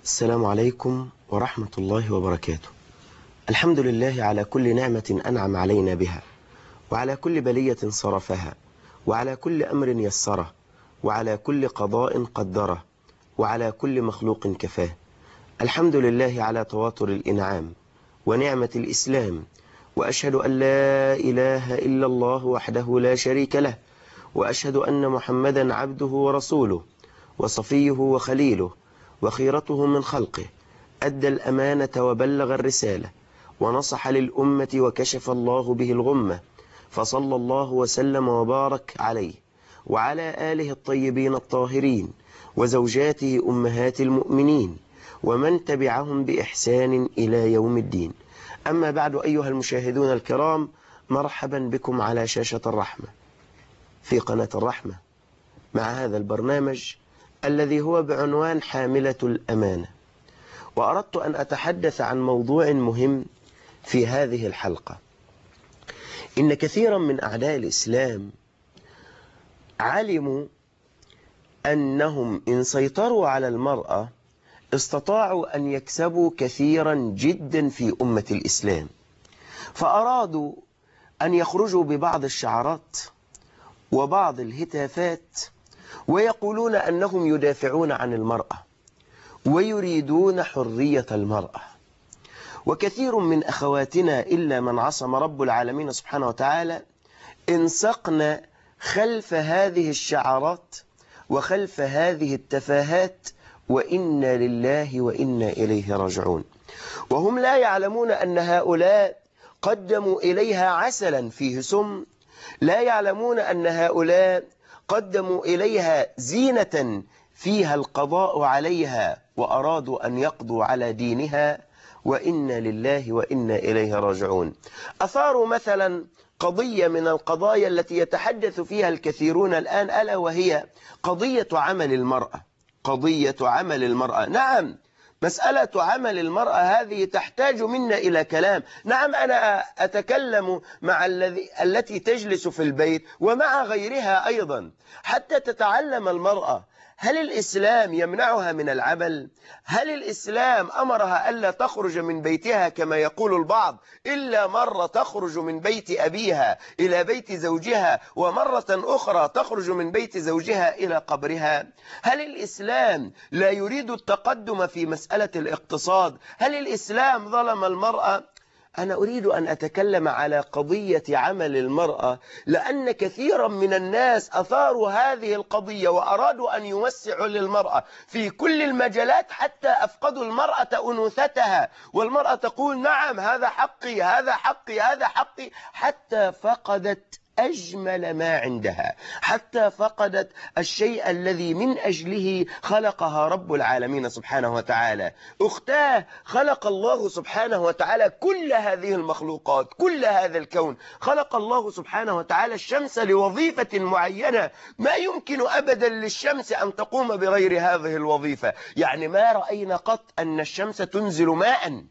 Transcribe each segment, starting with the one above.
السلام عليكم ورحمة الله وبركاته. الحمد لله على كل نعمة أنعم علينا بها، وعلى كل بلية صرفها، وعلى كل أمر يسره، وعلى كل قضاء قدره، وعلى كل مخلوق كفاه. الحمد لله على تواتر الإنعام ونعمة الإسلام، وأشهد أن لا إله إلا الله وحده لا شريك له، وأشهد أن محمدا عبده ورسوله وصفيه وخليله وخيرته من خلقه، أدى الأمانة وبلغ الرسالة ونصح للأمة وكشف الله به الغمة، فصلى الله وسلم وبارك عليه وعلى آله الطيبين الطاهرين وزوجاته أمهات المؤمنين ومن تبعهم بإحسان إلى يوم الدين. أما بعد، أيها المشاهدون الكرام، مرحبا بكم على شاشة الرحمة في قناة الرحمة مع هذا البرنامج الذي هو بعنوان حاملة الأمانة. وأردت أن أتحدث عن موضوع مهم في هذه الحلقة. إن كثيرا من أعداء الإسلام علموا أنهم إن سيطروا على المرأة استطاعوا أن يكسبوا كثيرا جدا في أمة الإسلام، فأرادوا أن يخرجوا ببعض الشعارات وبعض الهتافات ويقولون أنهم يدافعون عن المرأة ويريدون حرية المرأة. وكثير من أخواتنا إلا من عصم رب العالمين سبحانه وتعالى انسقنا خلف هذه الشعارات وخلف هذه التفاهات، وإنا لله وإنا إليه راجعون. وهم لا يعلمون أن هؤلاء قدموا إليها عسلا فيه سم، لا يعلمون أن هؤلاء قدموا إليها زينة فيها القضاء عليها وأرادوا أن يقضوا على دينها، وإنا لله وإنا إليه راجعون. أثاروا مثلا قضية من القضايا التي يتحدث فيها الكثيرون الآن، ألا وهي قضية عمل المرأة. قضية عمل المرأة، نعم، مسألة عمل المرأة هذه تحتاج منا إلى كلام. نعم، أنا أتكلم مع التي تجلس في البيت ومع غيرها أيضا حتى تتعلم المرأة. هل الإسلام يمنعها من العمل؟ هل الإسلام أمرها ألا تخرج من بيتها كما يقول البعض، إلا مرة تخرج من بيت أبيها إلى بيت زوجها، ومرة أخرى تخرج من بيت زوجها إلى قبرها؟ هل الإسلام لا يريد التقدم في مسألة الاقتصاد؟ هل الإسلام ظلم المرأة؟ أنا أريد أن أتكلم على قضية عمل المرأة، لأن كثيرا من الناس أثاروا هذه القضية وأرادوا أن يوسعوا للمرأة في كل المجالات حتى أفقدوا المرأة أنوثتها. والمرأة تقول نعم هذا حقي هذا حقي هذا حقي، حتى فقدت أجمل ما عندها، حتى فقدت الشيء الذي من أجله خلقها رب العالمين سبحانه وتعالى. أختاه، خلق الله سبحانه وتعالى كل هذه المخلوقات، كل هذا الكون. خلق الله سبحانه وتعالى الشمس لوظيفة معينة، ما يمكن أبدا للشمس أن تقوم بغير هذه الوظيفة. يعني ما رأينا قط أن الشمس تنزل ماء،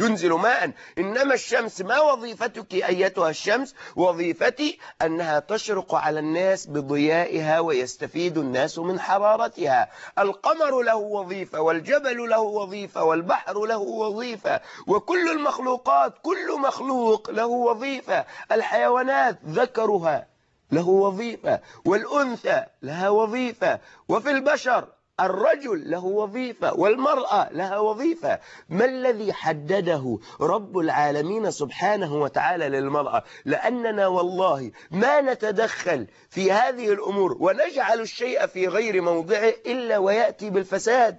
إنما الشمس ما وظيفتك أيتها الشمس؟ وظيفتي أنها تشرق على الناس بضيائها ويستفيد الناس من حرارتها. القمر له وظيفة، والجبل له وظيفة، والبحر له وظيفة، وكل المخلوقات، كل مخلوق له وظيفة. الحيوانات ذكرها له وظيفة، والأنثى لها وظيفة، وفي البشر الرجل له وظيفة والمرأة لها وظيفة. ما الذي حدده رب العالمين سبحانه وتعالى للمرأة؟ لأننا والله ما نتدخل في هذه الأمور ونجعل الشيء في غير موضعه إلا ويأتي بالفساد،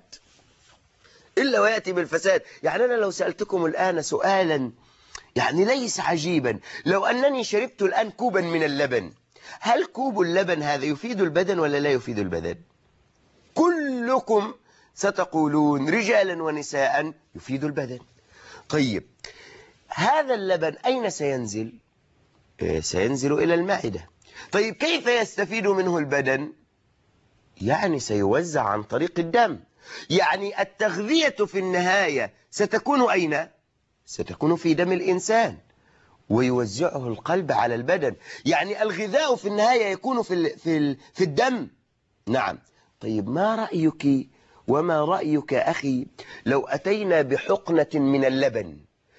يعني أنا لو سألتكم الآن سؤالا يعني ليس عجيبا، لو أنني شربت الآن كوبا من اللبن، هل كوب اللبن هذا يفيد البدن ولا لا يفيد البدن؟ كلكم ستقولون رجالا ونساء يفيد البدن. طيب هذا اللبن أين سينزل؟ سينزل إلى المعدة. طيب كيف يستفيد منه البدن؟ يعني سيوزع عن طريق الدم. يعني التغذية في النهاية ستكون أين؟ ستكون في دم الإنسان ويوزعه القلب على البدن. يعني الغذاء في النهاية يكون في الدم. نعم. طيب ما رأيك وما رأيك أخي لو أتينا بحقنة من اللبن،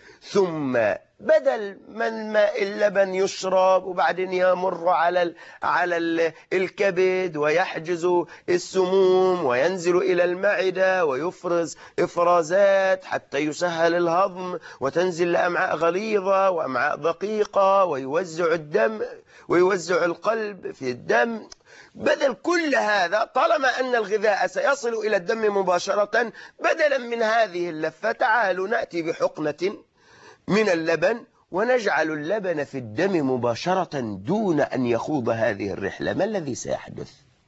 ثم بدل من ماء اللبن يشرب وبعدين يمر على الكبد ويحجز السموم وينزل إلى المعدة ويفرز إفرازات حتى يسهل الهضم وتنزل لأمعاء غليظة وأمعاء دقيقة ويوزع الدم ويوزع القلب في الدم، بدل كل هذا طالما أن الغذاء سيصل إلى الدم مباشرة، بدلا من هذه اللفة تعالوا نأتي بحقنة من اللبن ونجعل اللبن في الدم مباشرة دون أن يخوض هذه الرحلة. ما الذي سيحدث؟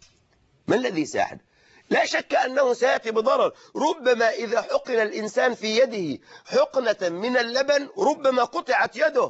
ما الذي سيحدث؟ لا شك أنه سيأتي بضرر. ربما إذا حقن الإنسان في يده حقنة من اللبن ربما قطعت يده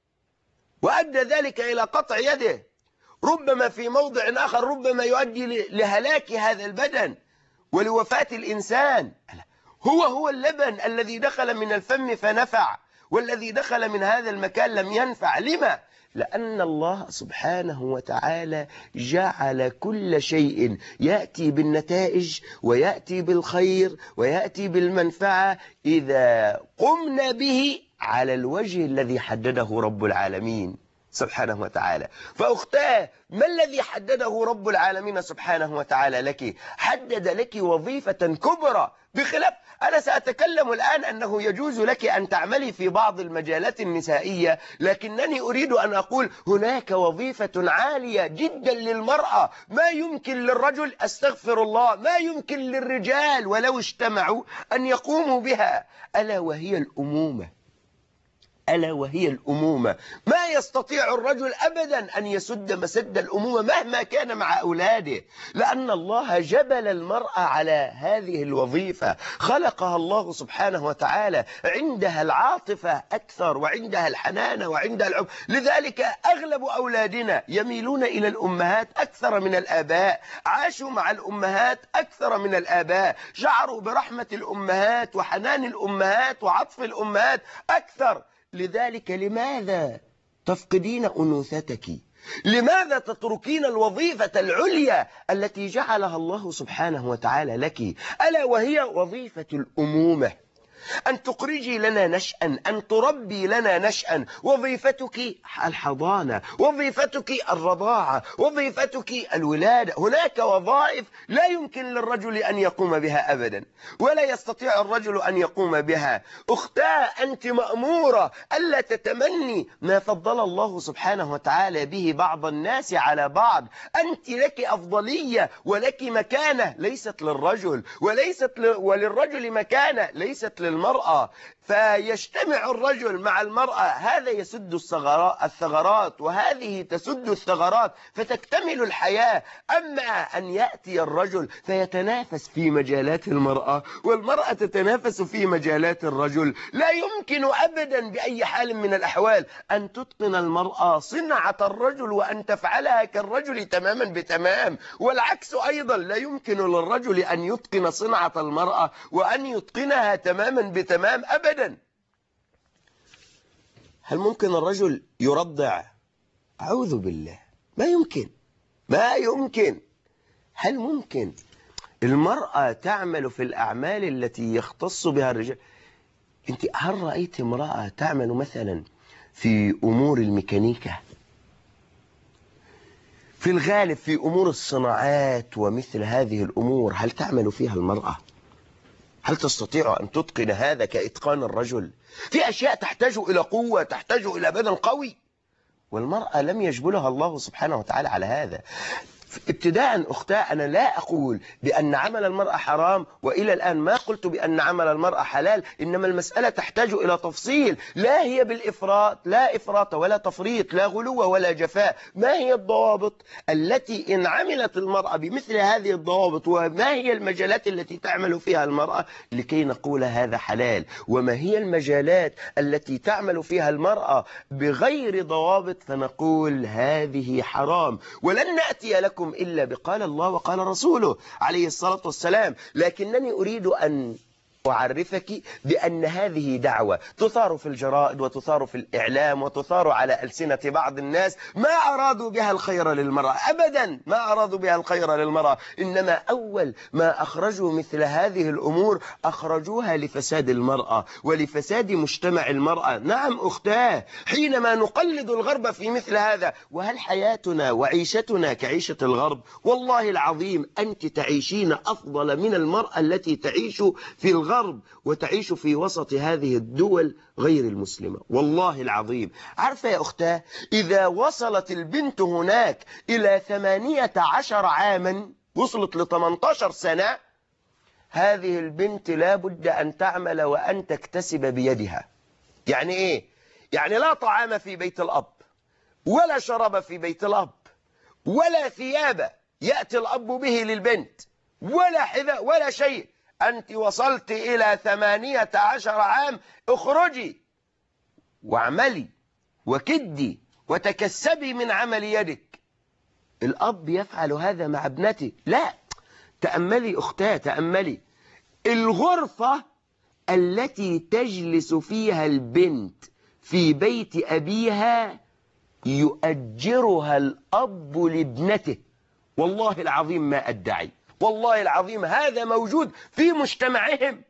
وأدى ذلك إلى قطع يده، ربما في موضع آخر ربما يؤدي لهلاك هذا البدن ولوفاة الإنسان. هو اللبن الذي دخل من الفم فنفع، والذي دخل من هذا المكان لم ينفع. لما؟ لأن الله سبحانه وتعالى جعل كل شيء يأتي بالنتائج ويأتي بالخير ويأتي بالمنفعة إذا قمنا به على الوجه الذي حدده رب العالمين سبحانه وتعالى. فأختاه، ما الذي حدده رب العالمين سبحانه وتعالى لك؟ حدد لك وظيفة كبرى، بخلاف أنا سأتكلم الآن أنه يجوز لك أن تعملي في بعض المجالات النسائية، لكنني أريد أن أقول هناك وظيفة عالية جدا للمرأة ما يمكن للرجل، أستغفر الله، ما يمكن للرجال ولو اجتمعوا أن يقوموا بها، ألا وهي الأمومة. ألا وهي الأمومة. ما يستطيع الرجل أبدا أن يسد مسد الأمومة مهما كان مع أولاده، لأن الله جبل المرأة على هذه الوظيفة، خلقها الله سبحانه وتعالى عندها العاطفة أكثر وعندها الحنان وعندها العب. لذلك أغلب أولادنا يميلون إلى الأمهات أكثر من الآباء، عاشوا مع الأمهات أكثر من الآباء، شعروا برحمة الأمهات وحنان الأمهات وعطف الأمهات أكثر. لذلك لماذا تفقدين أنوثتك؟ لماذا تتركين الوظيفة العليا التي جعلها الله سبحانه وتعالى لك؟ ألا وهي وظيفة الأمومة، أن تخرجي لنا نشأ، أن تربي لنا نشأ. وظيفتك الحضانة، وظيفتك الرضاعة، وظيفتك الولادة. هناك وظائف لا يمكن للرجل أن يقوم بها أبدا، ولا يستطيع الرجل أن يقوم بها. أختاه، أنت مأمورة ألا تتمني ما فضل الله سبحانه وتعالى به بعض الناس على بعض. أنت لك أفضلية ولك مكانة ليست للرجل، وللرجل مكانة ليست للمرأة. فيجتمع الرجل مع المرأة، هذا يسد الثغرات وهذه تسد الثغرات فتكتمل الحياة. أما أن يأتي الرجل فيتنافس في مجالات المرأة والمرأة تتنافس في مجالات الرجل، لا يمكن أبدا بأي حال من الأحوال أن تتقن المرأة صنعة الرجل وأن تفعلها كالرجل تماما بتمام، والعكس أيضا لا يمكن للرجل أن يتقن صنعة المرأة وأن يتقنها تماما بتمام أبدا. هل ممكن الرجل يرضع؟ أعوذ بالله، ما يمكن، ما يمكن. هل ممكن المرأة تعمل في الأعمال التي يختص بها الرجال؟ أنت هل رأيت امرأة تعمل مثلا في أمور الميكانيكا؟ في الغالب في أمور الصناعات ومثل هذه الأمور هل تعمل فيها المرأة؟ هل تستطيع أن تتقن هذا كإتقان الرجل؟ في أشياء تحتاج إلى قوة، تحتاج إلى بدن قوي، والمرأة لم يجبلها الله سبحانه وتعالى على هذا. ابتداء أختاه، أنا لا أقول بأن عمل المرأة حرام، وإلى الآن ما قلت بأن عمل المرأة حلال، إنما المسألة تحتاج إلى تفصيل. لا هي بالإفراط، لا إفراط ولا تفريط، لا غلو ولا جفاء. ما هي الضوابط التي إن عملت المرأة بمثل هذه الضوابط، وما هي المجالات التي تعمل فيها المرأة لكي نقول هذا حلال، وما هي المجالات التي تعمل فيها المرأة بغير ضوابط فنقول هذه حرام. ولن نأتي لكم إلا بقال الله وقال رسوله عليه الصلاة والسلام. لكنني أريد أن أعرفك بأن هذه دعوة تثار في الجرائد وتثار في الإعلام وتثار على ألسنة بعض الناس، ما أرادوا بها الخير للمرأة أبدا، ما أرادوا بها الخير للمرأة، إنما أول ما أخرجوا مثل هذه الأمور أخرجوها لفساد المرأة ولفساد مجتمع المرأة. نعم أختاه، حينما نقلد الغرب في مثل هذا، وهل حياتنا وعيشتنا كعيشة الغرب؟ والله العظيم أنت تعيشين أفضل من المرأة التي تعيش في الغرب وتعيش في وسط هذه الدول غير المسلمة، والله العظيم. عارفة يا أختاه، إذا وصلت البنت هناك إلى 18 عاما، وصلت ل 18 سنة، هذه البنت لا بد أن تعمل وأن تكتسب بيدها. يعني إيه؟ يعني لا طعام في بيت الأب، ولا شراب في بيت الأب، ولا ثياب يأتي الأب به للبنت، ولا حذاء ولا شيء. أنت وصلت إلى 18 عام، اخرجي واعملي وكدي وتكسبي من عمل يدك. الأب يفعل هذا مع ابنته؟ لا. تأملي أختاه، تأملي الغرفة التي تجلس فيها البنت في بيت أبيها يؤجرها الأب لابنته. والله العظيم ما أدعي، والله العظيم هذا موجود في مجتمعهم.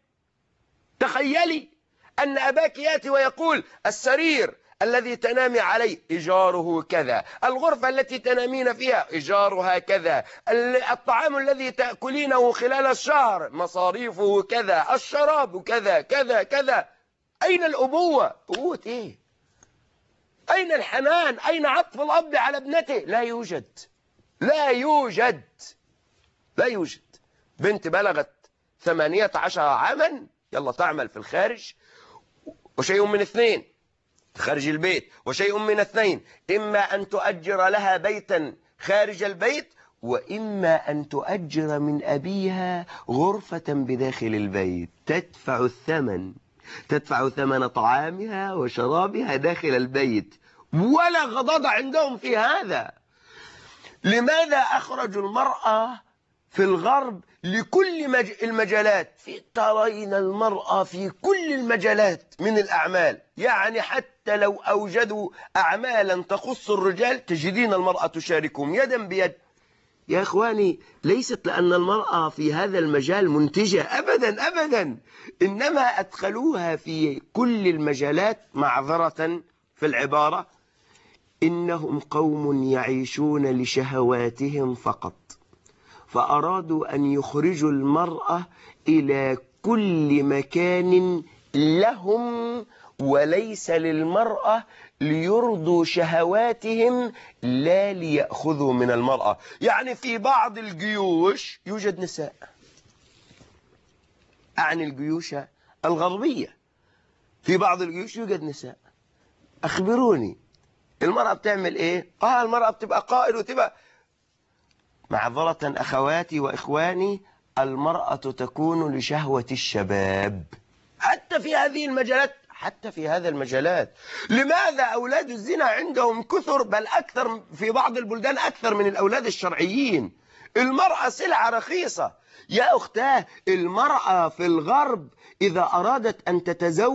تخيلي أن أباك يأتي ويقول السرير الذي تنامي عليه إيجاره كذا، الغرفة التي تنامين فيها إيجارها كذا، الطعام الذي تأكلينه خلال الشهر مصاريفه كذا، الشراب كذا كذا كذا. أين الأبوة؟ أبوة إيه؟ أين الحنان؟ أين عطف الأب على ابنته؟ لا يوجد، لا يوجد، لا يوجد. بنت بلغت 18 عاما يلا تعمل في الخارج، وشيء من اثنين، خارج البيت، وشيء من اثنين، إما أن تؤجر لها بيتا خارج البيت، وإما أن تؤجر من أبيها غرفة بداخل البيت تدفع الثمن، تدفع ثمن طعامها وشرابها داخل البيت، ولا غضاضة عندهم في هذا. لماذا أخرجوا المرأة في الغرب لكل المجالات؟ ترين المرأة في كل المجالات من الأعمال، يعني حتى لو أوجدوا أعمالا تخص الرجال تجدين المرأة تشاركهم يدا بيد. يا إخواني، ليست لأن المرأة في هذا المجال منتجة أبدا أبدا، إنما أدخلوها في كل المجالات معذرة في العبارة. إنهم قوم يعيشون لشهواتهم فقط، فأرادوا أن يخرجوا المرأة إلى كل مكان لهم وليس للمرأة، ليرضوا شهواتهم لا ليأخذوا من المرأة. يعني في بعض الجيوش يوجد نساء، أعني الجيوش الغربية، في بعض الجيوش يوجد نساء. أخبروني المرأة بتعمل إيه؟ المرأة بتبقى قائد وتبقى. معذرة أخواتي وإخواني، المرأة تكون لشهوة الشباب حتى في هذه المجالات، حتى في هذا المجالات. لماذا أولاد الزنا عندهم كثر، بل أكثر في بعض البلدان أكثر من الأولاد الشرعيين؟ المرأة سلعة رخيصة يا أختاه. المرأة في الغرب إذا أرادت أن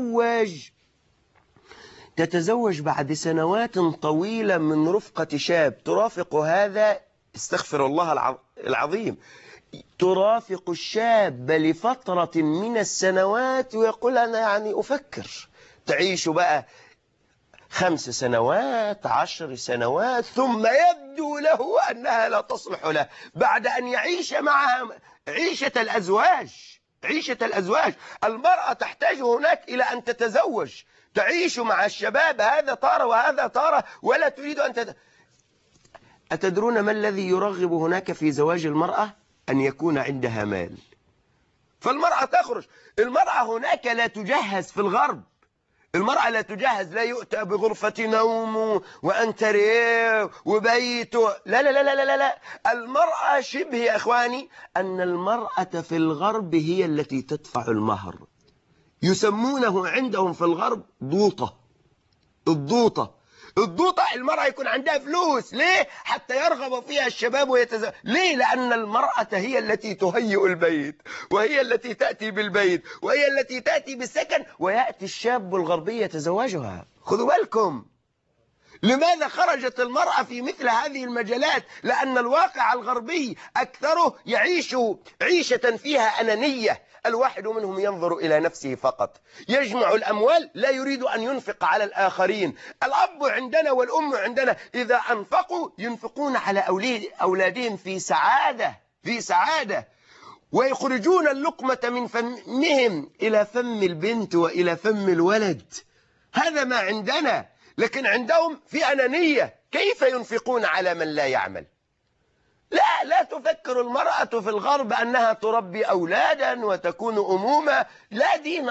تتزوج بعد سنوات طويلة من رفقة شاب ترافق هذا، استغفر الله العظيم، ترافق الشاب لفترة من السنوات ويقول أنا يعني أفكر. تعيش بقى 5 سنوات 10 سنوات، ثم يبدو له أنها لا تصلح له بعد أن يعيش معها عيشة الأزواج. عيشة الأزواج، المرأة تحتاج هناك إلى أن تتزوج، تعيش مع الشباب هذا طارة وهذا طارة، ولا تريد أن أتدرون ما الذي يرغب هناك في زواج المرأة؟ أن يكون عندها مال. فالمرأة تخرج. المرأة هناك لا تجهز في الغرب، المرأة لا تجهز، لا يؤتى بغرفة نوم وأنتريه وبيت، لا لا لا لا لا لا. المرأة شبه يا إخواني أن المرأة في الغرب هي التي تدفع المهر، يسمونه عندهم في الغرب ضوطة. الضوطة الضوطة المرأة يكون عندها فلوس، ليه؟ حتى يرغب فيها الشباب ويتزوج. ليه؟ لأن المرأة هي التي تهيئ البيت، وهي التي تأتي بالبيت، وهي التي تأتي بالسكن، ويأتي الشاب الغربي يتزوجها. خذوا بالكم. لماذا خرجت المرأة في مثل هذه المجالات؟ لأن الواقع الغربي أكثره يعيش عيشة فيها أنانية، الواحد منهم ينظر إلى نفسه فقط، يجمع الأموال لا يريد أن ينفق على الآخرين. الأب عندنا والأم عندنا إذا أنفقوا ينفقون على أولادهم في سعادة، ويخرجون اللقمة من فمهم إلى فم البنت وإلى فم الولد. هذا ما عندنا، لكن عندهم في أنانية. كيف ينفقون على من لا يعمل؟ لا تفكر المرأة في الغرب أنها تربي أولادا وتكون أمومة. لا دين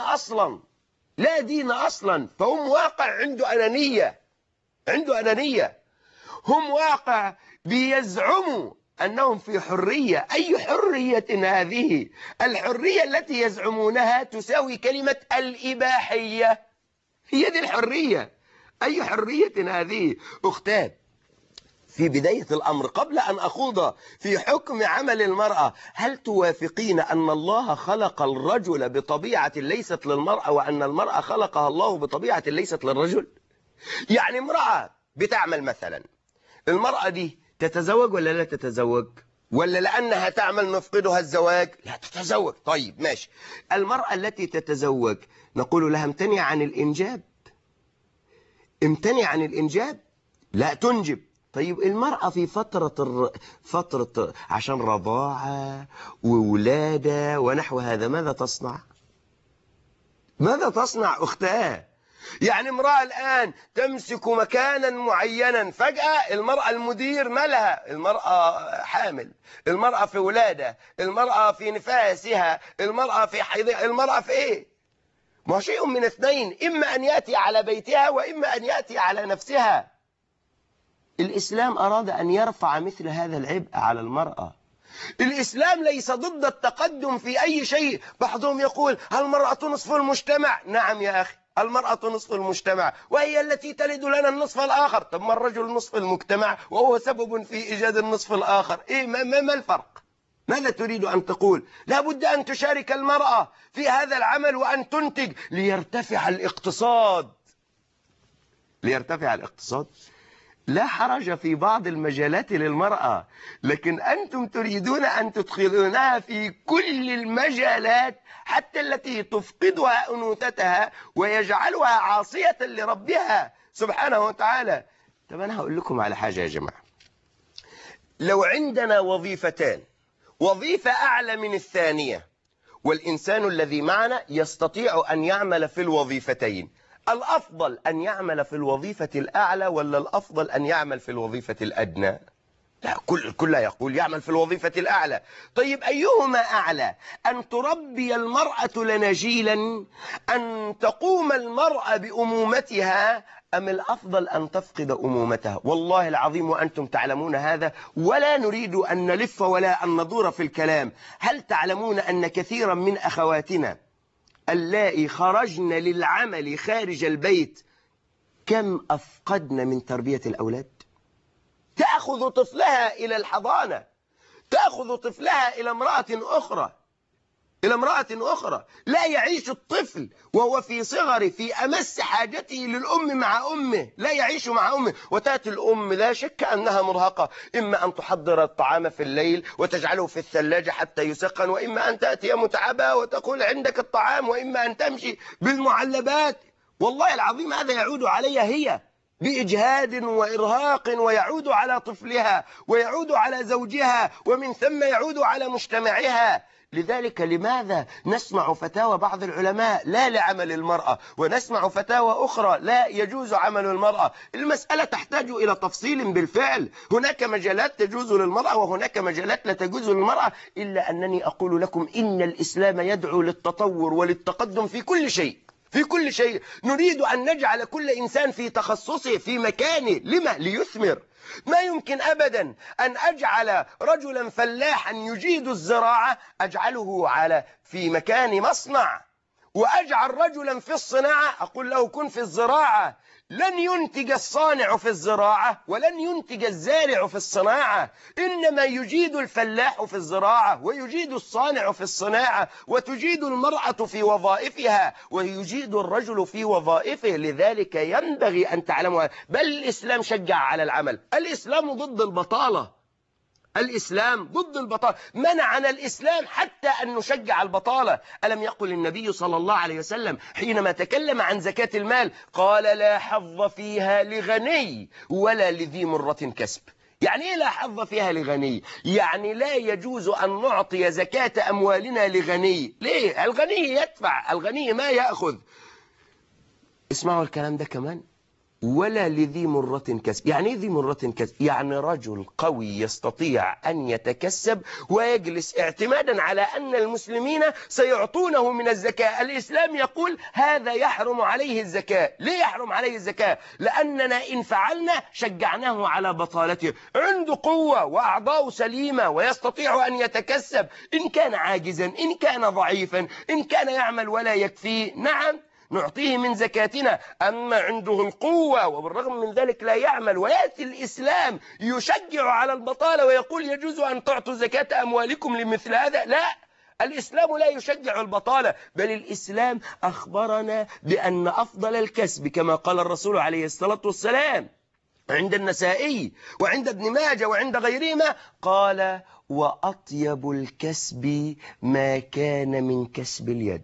أصلا. فهم واقع عنده أنانية. هم واقع بيزعموا أنهم في حرية. أي حرية هذه؟ الحرية التي يزعمونها تساوي كلمة الإباحية. هي دي الحرية. أي حرية هذه؟ أختاه، في بداية الأمر قبل أن أخوض في حكم عمل المرأة، هل توافقين أن الله خلق الرجل بطبيعة ليست للمرأة، وأن المرأة خلقها الله بطبيعة ليست للرجل؟ يعني امرأة بتعمل مثلا، المرأة دي تتزوج ولا لا تتزوج؟ ولا لأنها تعمل نفقدها الزواج؟ لا تتزوج. طيب ماشي. المرأة التي تتزوج نقول لها امتنع عن الإنجاب؟ امتنع عن الإنجاب؟ لا تنجب. طيب المرأة في فترة عشان رضاعة وولادة ونحو هذا ماذا تصنع؟ أختاه؟ يعني امرأة الآن تمسك مكانا معينا، فجأة المرأة المدير مالها؟ المرأة حامل، المرأة في ولادة، المرأة في نفاسها، المرأة في حيضها، المرأة في إيه؟ ما شيء من اثنين، إما أن يأتي على بيتها وإما أن يأتي على نفسها. الإسلام أراد أن يرفع مثل هذا العبء على المرأة. الإسلام ليس ضد التقدم في أي شيء. بعضهم يقول المرأة نصف المجتمع. نعم يا أخي، المرأة نصف المجتمع، وهي التي تلد لنا النصف الآخر. طب ما الرجل نصف المجتمع وهو سبب في إيجاد النصف الآخر. إيه ما الفرق؟ ماذا تريد أن تقول؟ لا بد أن تشارك المرأة في هذا العمل وأن تنتج ليرتفع الاقتصاد. لا حرج في بعض المجالات للمرأة، لكن أنتم تريدون أن تدخلونها في كل المجالات، حتى التي تفقدها أنوثتها ويجعلها عاصية لربها سبحانه وتعالى. طب أنا هقول لكم على حاجة يا جماعة. لو عندنا وظيفتان، وظيفة أعلى من الثانية، والإنسان الذي معنا يستطيع أن يعمل في الوظيفتين، الأفضل أن يعمل في الوظيفة الأعلى ولا الأفضل أن يعمل في الوظيفة الأدنى؟ لا، كل يقول يعمل في الوظيفة الأعلى. طيب أيهما أعلى؟ أن تربي المرأة لنا جيلا، أن تقوم المرأة بأمومتها، أم الأفضل أن تفقد أمومتها؟ والله العظيم وأنتم تعلمون هذا، ولا نريد أن نلف ولا أن ندور في الكلام. هل تعلمون أن كثيرا من أخواتنا اللائي خرجن للعمل خارج البيت كم أفقدن من تربية الأولاد؟ تأخذ طفلها إلى الحضانة، تأخذ طفلها إلى امرأة أخرى، لا يعيش الطفل وهو في صغره في أمس حاجته للأم مع أمه، لا يعيش مع أمه. وتأتي الأم لا شك أنها مرهقة، إما أن تحضر الطعام في الليل وتجعله في الثلاجة حتى يسخن، وإما أن تأتي متعبة وتقول عندك الطعام، وإما أن تمشي بالمعلبات. والله العظيم هذا يعود عليها هي بإجهاد وإرهاق، ويعود على طفلها ويعود على زوجها، ومن ثم يعود على مجتمعها. لذلك لماذا نسمع فتاوى بعض العلماء لا لعمل المرأة، ونسمع فتاوى أخرى لا يجوز عمل المرأة؟ المسألة تحتاج إلى تفصيل بالفعل. هناك مجالات تجوز للمرأة وهناك مجالات لا تجوز للمرأة، إلا أنني أقول لكم إن الإسلام يدعو للتطور وللتقدم في كل شيء. نريد أن نجعل كل إنسان في تخصصه في مكانه. لما؟ ليثمر. ما يمكن أبدا أن أجعل رجلا فلاحا يجيد الزراعة أجعله في مكان مصنع، وأجعل رجلا في الصناعة أقول له كن في الزراعة، لن ينتج الصانع في الزراعة ولن ينتج الزارع في الصناعة، إنما يجيد الفلاح في الزراعة ويجيد الصانع في الصناعة، وتجيد المرأة في وظائفها ويجيد الرجل في وظائفه. لذلك ينبغي أن تعلموا، بل الإسلام شجع على العمل. الإسلام ضد البطالة، الإسلام ضد البطالة، منعنا الإسلام حتى أن نشجع البطالة. ألم يقل النبي صلى الله عليه وسلم حينما تكلم عن زكاة المال قال لا حظ فيها لغني ولا لذي مرة كسب. يعني إيه لا حظ فيها لغني؟ يعني لا يجوز أن نعطي زكاة أموالنا لغني. ليه؟ الغني يدفع، الغني ما يأخذ. اسمعوا الكلام ده كمان، ولا لذي مرة كسب. يعني ايه ذي مرة كسب؟ يعني رجل قوي يستطيع أن يتكسب ويجلس اعتمادا على أن المسلمين سيعطونه من الزكاة. الإسلام يقول هذا يحرم عليه الزكاة. ليه يحرم عليه الزكاة؟ لأننا إن فعلنا شجعناه على بطالته. عنده قوة وأعضاء سليمة ويستطيع أن يتكسب، إن كان عاجزا، إن كان ضعيفا، إن كان يعمل ولا يكفيه، نعم نعطيه من زكاتنا. أما عنده القوة وبالرغم من ذلك لا يعمل، ويأتي الإسلام يشجع على البطالة ويقول يجوز أن تعطوا زكاة أموالكم لمثل هذا، لا، الإسلام لا يشجع البطالة، بل الإسلام أخبرنا بأن أفضل الكسب كما قال الرسول عليه الصلاة والسلام عند النسائي وعند ابن ماجه وعند غيرهما، قال وأطيب الكسب ما كان من كسب اليد.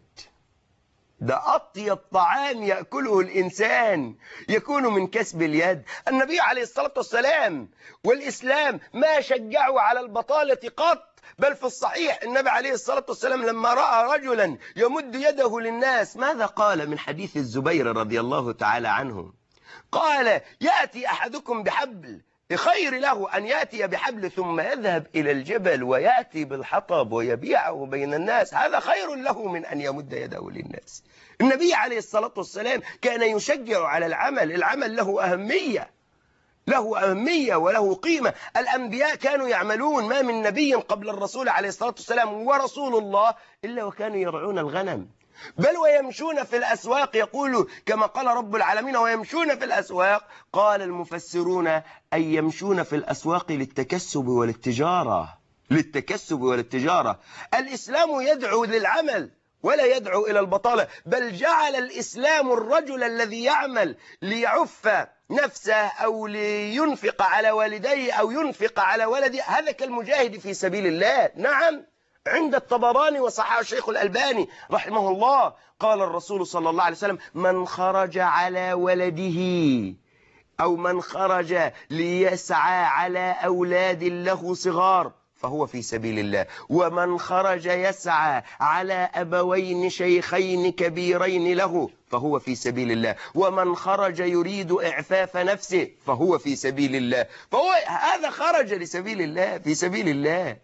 ده أطيب طعام يأكله الإنسان يكون من كسب اليد. النبي عليه الصلاة والسلام والإسلام ما شجعوا على البطالة قط، بل في الصحيح النبي عليه الصلاة والسلام لما رأى رجلا يمد يده للناس ماذا قال؟ من حديث الزبير رضي الله تعالى عنه، قال يأتي أحدكم بحبل، خير له أن يأتي بحبل ثم يذهب إلى الجبل ويأتي بالحطب ويبيعه بين الناس، هذا خير له من أن يمد يده للناس. النبي عليه الصلاة والسلام كان يشجع على العمل. العمل له أهمية، له أهمية وله قيمة. الأنبياء كانوا يعملون، ما من نبي قبل الرسول عليه الصلاة والسلام ورسول الله إلا وكانوا يرعون الغنم، بل ويمشون في الأسواق. يقول كما قال رب العالمين ويمشون في الأسواق، قال المفسرون أي يمشون في الأسواق للتكسب والتجارة، للتكسب والتجارة. الإسلام يدعو للعمل ولا يدعو إلى البطالة، بل جعل الإسلام الرجل الذي يعمل ليعف نفسه أو لينفق على والديه أو ينفق على ولده، هذا كالمجاهد في سبيل الله. نعم، عند الطبراني وصححه الشيخ الألباني رحمه الله قال الرسول صلى الله عليه وسلم من خرج على ولده أو من خرج ليسعى على أولاد له صغار فهو في سبيل الله، ومن خرج يسعى على أبوين شيخين كبيرين له فهو في سبيل الله، ومن خرج يريد إعفاف نفسه فهو في سبيل الله. فهو هذا خرج لسبيل الله، في سبيل الله.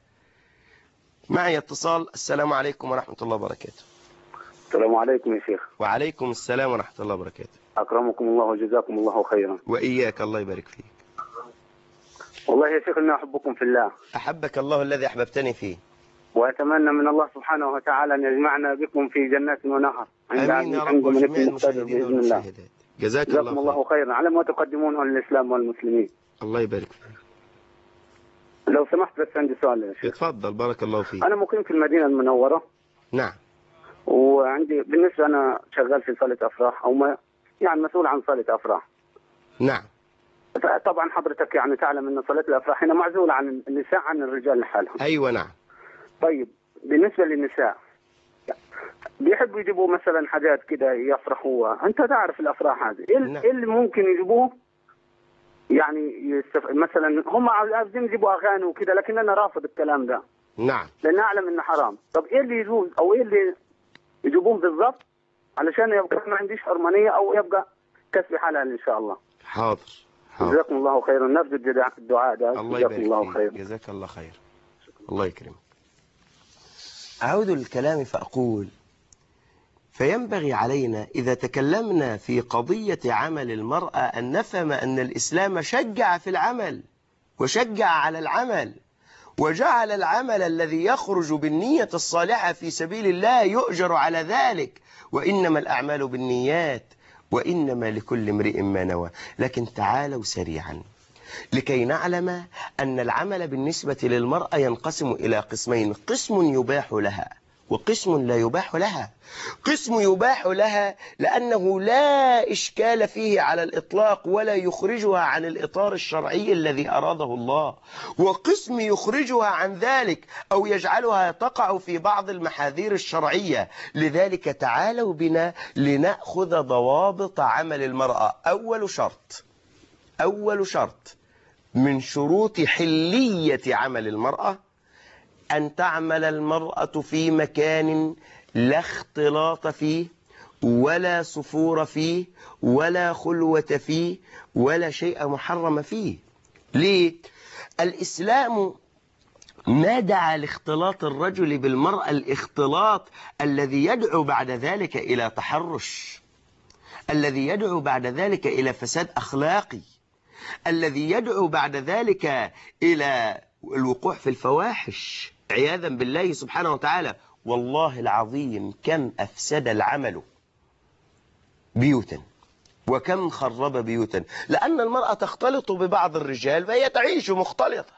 معي اتصال. السلام عليكم ورحمة الله وبركاته. السلام عليكم يا شيخ. وعليكم السلام ورحمة الله وبركاته. أكرمكم الله وجزاكم الله خيرا. وإياك، الله يبارك فيك. والله يا شيخ إني أحبكم في الله. أحبك الله الذي أحببتني فيه. وأتمنى من الله سبحانه وتعالى أن يجمعنا بكم في جنات ونهر. آمين يا رب وجميع المشاهدين والمشاهدات. جزاكم الله خيرا على ما تقدمونه للإسلام والمسلمين. الله يبارك فيك. لو سمحت بس عندي سؤال يا شيخ. اتفضل بارك الله فيك. أنا مقيم في المدينة المنورة. نعم. وعندي بالنسبة أنا شغال في صالة أفراح أو ما يعني مسؤول عن صالة أفراح. نعم. طبعا حضرتك يعني تعلم أن صالة الأفراح هنا معزولة عن النساء عن الرجال لحالهم. أيوة نعم. طيب بالنسبة للنساء بيحبوا يجيبوا مثلا حاجات كده يفرحوا، أنت تعرف الأفراح هذه إيه اللي ممكن يجيبوه يعني مثلا هم عايزين يجيبوا أغاني وكده، لكن أنا رافض الكلام ده. نعم. لأن أعلم إنه حرام. طب إيه اللي يجوز أو إيه اللي يجيبوه بالضبط علشان يبقى ما عنديش حرمانية أو يبقى كسب حلال إن شاء الله. حاضر. جزاكم الله خيرا. نرجو الدعاء ده. الله يبارك الله خير. جزاك الله خير. الله يكرمك. أعود للكلام فأقول فينبغي علينا إذا تكلمنا في قضية عمل المرأة أن نفهم أن الإسلام شجع في العمل وشجع على العمل، وجعل العمل الذي يخرج بالنية الصالحة في سبيل الله يؤجر على ذلك، وإنما الأعمال بالنيات وإنما لكل امرئ ما نوى. لكن تعالوا سريعا لكي نعلم أن العمل بالنسبة للمرأة ينقسم إلى قسمين: قسم يباح لها وقسم لا يباح لها. قسم يباح لها لأنه لا إشكال فيه على الإطلاق ولا يخرجها عن الإطار الشرعي الذي أراده الله، وقسم يخرجها عن ذلك أو يجعلها تقع في بعض المحاذير الشرعية. لذلك تعالوا بنا لنأخذ ضوابط عمل المرأة. أول شرط من شروط حلية عمل المرأة أن تعمل المرأة في مكان لا اختلاط فيه ولا سفور فيه ولا خلوة فيه ولا شيء محرم فيه. ليه؟ الإسلام ما دعا لاختلاط الرجل بالمرأة الاختلاط الذي يدعو بعد ذلك إلى تحرش، الذي يدعو بعد ذلك إلى فساد أخلاقي، الذي يدعو بعد ذلك إلى الوقوع في الفواحش عياذا بالله سبحانه وتعالى. والله العظيم كم أفسد العمل بيوتا وكم خرب بيوتا، لأن المرأة تختلط ببعض الرجال فهي تعيش مختلطة.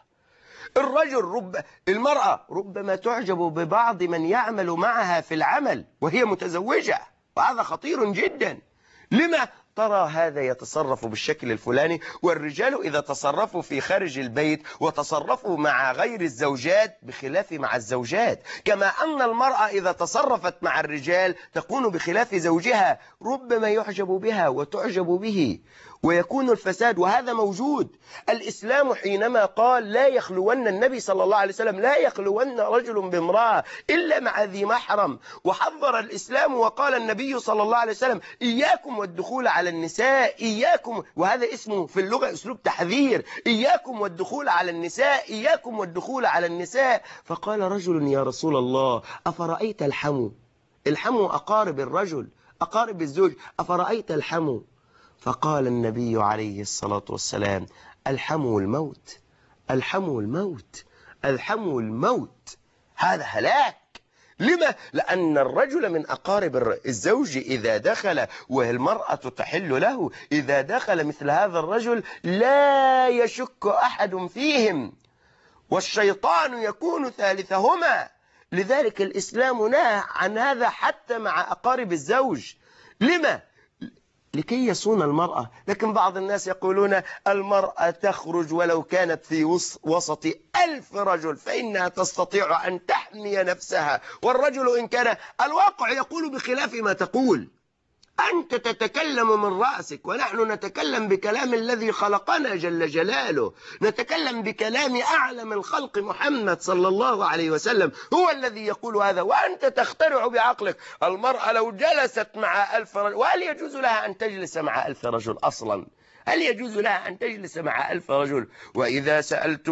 المرأة ربما تعجب ببعض من يعمل معها في العمل وهي متزوجة، وهذا خطير جدا. لما ترى هذا يتصرف بالشكل الفلاني، والرجال إذا تصرفوا في خارج البيت وتصرفوا مع غير الزوجات بخلاف مع الزوجات، كما أن المرأة إذا تصرفت مع الرجال تكون بخلاف زوجها، ربما يعجب بها وتعجب به ويكون الفساد، وهذا موجود. الإسلام حينما قال لا يخلون النبي صلى الله عليه وسلم لا يخلون رجل بامرأة إلا مع ذي محرم، وحذر الإسلام وقال النبي صلى الله عليه وسلم إياكم والدخول على النساء، إياكم، وهذا اسمه في اللغة أسلوب تحذير، إياكم والدخول على النساء، إياكم والدخول على النساء. فقال رجل يا رسول الله أفرأيت الحمو أقارب الرجل أقارب الزوج، أفرأيت الحمو؟ فقال النبي عليه الصلاة والسلام الحمو الموت، الحمو الموت، الحمو الموت، هذا هلاك. لما؟ لأن الرجل من أقارب الزوج إذا دخل، والمرأة تحل له إذا دخل مثل هذا الرجل لا يشك أحد فيهم، والشيطان يكون ثالثهما. لذلك الإسلام نهى عن هذا حتى مع أقارب الزوج. لما؟ لكي يصون المرأة. لكن بعض الناس يقولون المرأة تخرج ولو كانت في وسط 1000 رجل فإنها تستطيع أن تحمي نفسها، والرجل إن كان الواقع يقول بخلاف ما تقول. أنت تتكلم من رأسك ونحن نتكلم بكلام الذي خلقنا جل جلاله، نتكلم بكلام أعلم الخلق محمد صلى الله عليه وسلم، هو الذي يقول هذا، وأنت تخترع بعقلك. المرأة لو جلست مع 1000 رجل، وهل يجوز لها أن تجلس مع 1000 رجل أصلا؟ هل يجوز لها أن تجلس مع 1000 رجل؟ وإذا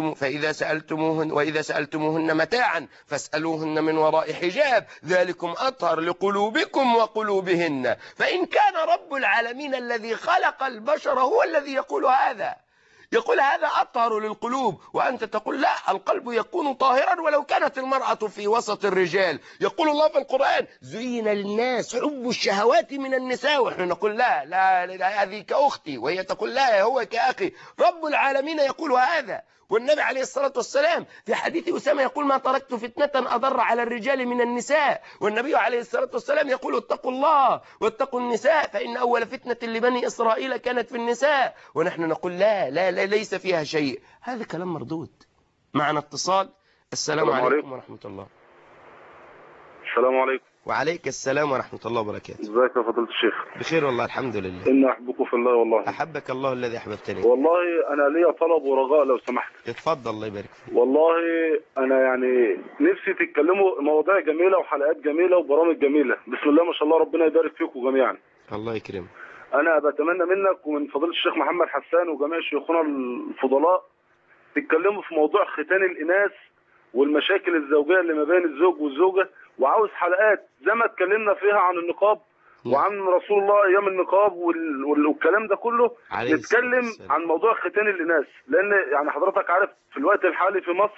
سألتموهن متاعا فاسألوهن من وراء حجاب ذلكم أطهر لقلوبكم وقلوبهن. فإن كان رب العالمين الذي خلق البشر هو الذي يقول هذا أطهر للقلوب، وأنت تقول لا، القلب يكون طاهرا ولو كانت المرأة في وسط الرجال. يقول الله في القرآن زين للناس حب الشهوات من النساء، ونحن نقول لا لا, لا هذه كأختي، وهي تقول لا هو كأخي. رب العالمين يقول هذا، والنبي عليه الصلاة والسلام في حديث أسامة يقول ما تركت فتنة أضر على الرجال من النساء، والنبي عليه الصلاة والسلام يقول اتقوا الله واتقوا النساء فإن أول فتنة لبني إسرائيل كانت في النساء، ونحن نقول لا لا لا ليس فيها شيء. هذا كلام مردود. معنا اتصال. السلام عليكم ورحمة الله. السلام عليكم. وعليك السلام ورحمة الله وبركاته. ازيك يا فضيلة الشيخ؟ بخير والله الحمد لله. إني أحبكم في الله والله. أحبك الله الذي أحببتني. والله أنا ليا طلب ورجاء لو سمحت. اتفضل الله يبارك فيك. والله أنا يعني نفسي تتكلموا مواضيع جميلة وحلقات جميلة وبرامج جميلة، بسم الله ما شاء الله، ربنا يبارك فيكم جميعا. الله يكرمك. أنا بتمنى منك ومن فضيلة الشيخ محمد حسان وجميع شيوخنا الفضلاء تتكلموا في موضوع ختان الإناث والمشاكل الزوجية اللي ما بين الزوج والزوجة، وعاوز حلقات زي ما اتكلمنا فيها عن النقاب وعن رسول الله ايام النقاب والكلام ده كله، نتكلم عن موضوع ختان الاناث، لان يعني حضرتك عارف في الوقت الحالي في مصر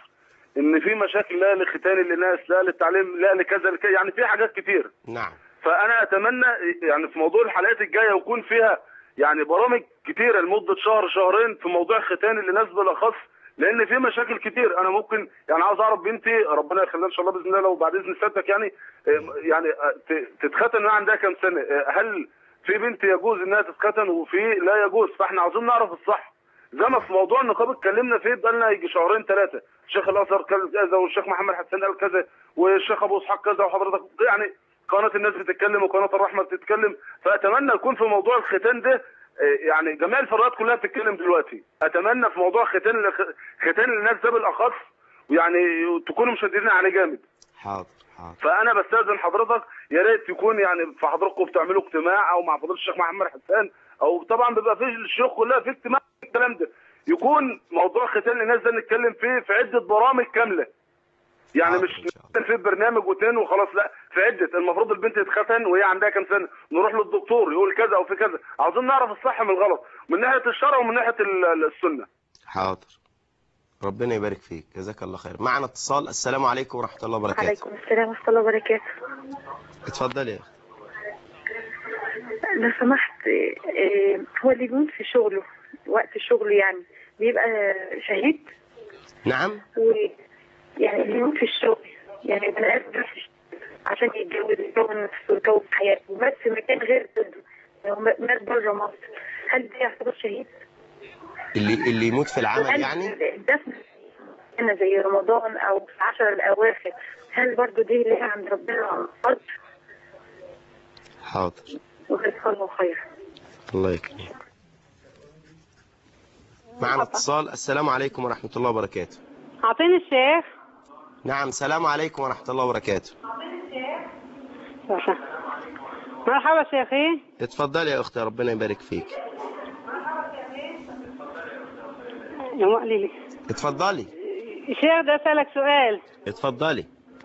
ان في مشاكل لا لختان للناس، لا للتعليم، لا لكذا يعني في حاجات كتير. نعم. فانا اتمنى يعني في موضوع الحلقات الجايه يكون فيها يعني برامج كتيره لمده شهر شهرين في موضوع الختان للناس بالاخص، لان في مشاكل كتير. انا ممكن يعني عاوز اعرف بنتي ربنا يخليها ان شاء الله باذن الله لو بعد اذن سيادتك يعني تتختن وهي عندها كام سنه؟ هل في بنت يجوز انها تتختن وفي لا يجوز؟ فاحنا عاوزين نعرف الصح. زي ما في موضوع النقاب اتكلمنا فيه بقالنا يجي شهرين ثلاثه، الشيخ الازهر قال كذا والشيخ محمد حسين قال كذا والشيخ ابو اسحاق كذا وحضرتك يعني قناه الناس بتتكلم وقناه الرحمه بتتكلم. فاتمنى يكون في موضوع الختان ده يعني جميع الفرقات كلها بتتكلم دلوقتي. اتمنى في موضوع ختان الناس ده بالاخص يعني تكونوا مشددين عليه جامد. حاضر حاضر. فانا بستاذن حضرتك يا ريت يكون يعني في حضراتكم بتعملوا اجتماع او مع فضيله الشيخ محمد حسان، او طبعا بيبقى في الشيوخ كلها في اجتماع الكلام ده، يكون موضوع ختان الناس ده نتكلم فيه في عده برامج كامله. يعني مش في برنامج واثنين وخلاص، لا في عده. المفروض البنت تتختن وهي عندها كام سنه، نروح للدكتور يقول كذا او في كذا. عاوزين نعرف الصح من الغلط من ناحيه الشرع ومن ناحيه السنه. حاضر. ربنا يبارك فيك، جزاك الله خير. معنا اتصال. السلام عليكم ورحمه الله وبركاته. وعليكم السلام ورحمه الله وبركاته. اتفضلي يا اختي. لو سمحت، هو اللي بيموت في شغله وقت الشغل يعني بيبقى شهيد؟ نعم. يعني اللي بيموت في الشغل يعني بني ادم عشان يتجوز يكون نفسه ويكون حياته ومات في مكان غير بلده، لو مات بره مصر، هل ده يعتبر شهيد؟ اللي يموت في العمل يعني؟ الدفن هنا زي رمضان او في 10 الاواخر، هل برضه دي ليها عند ربنا فرض؟ حاضر. وجزاك الله خير. الله يكرمك. معنا اتصال. السلام عليكم ورحمة الله وبركاته. أعطيني الشيخ. نعم. السلام عليكم ورحمة الله وبركاته. مرحبا شيخي. اتفضلي يا أختي، ربنا يبارك فيك. يا مقللي. اتفضلي. الشيخ بدي أسألك سؤال. اتفضلي.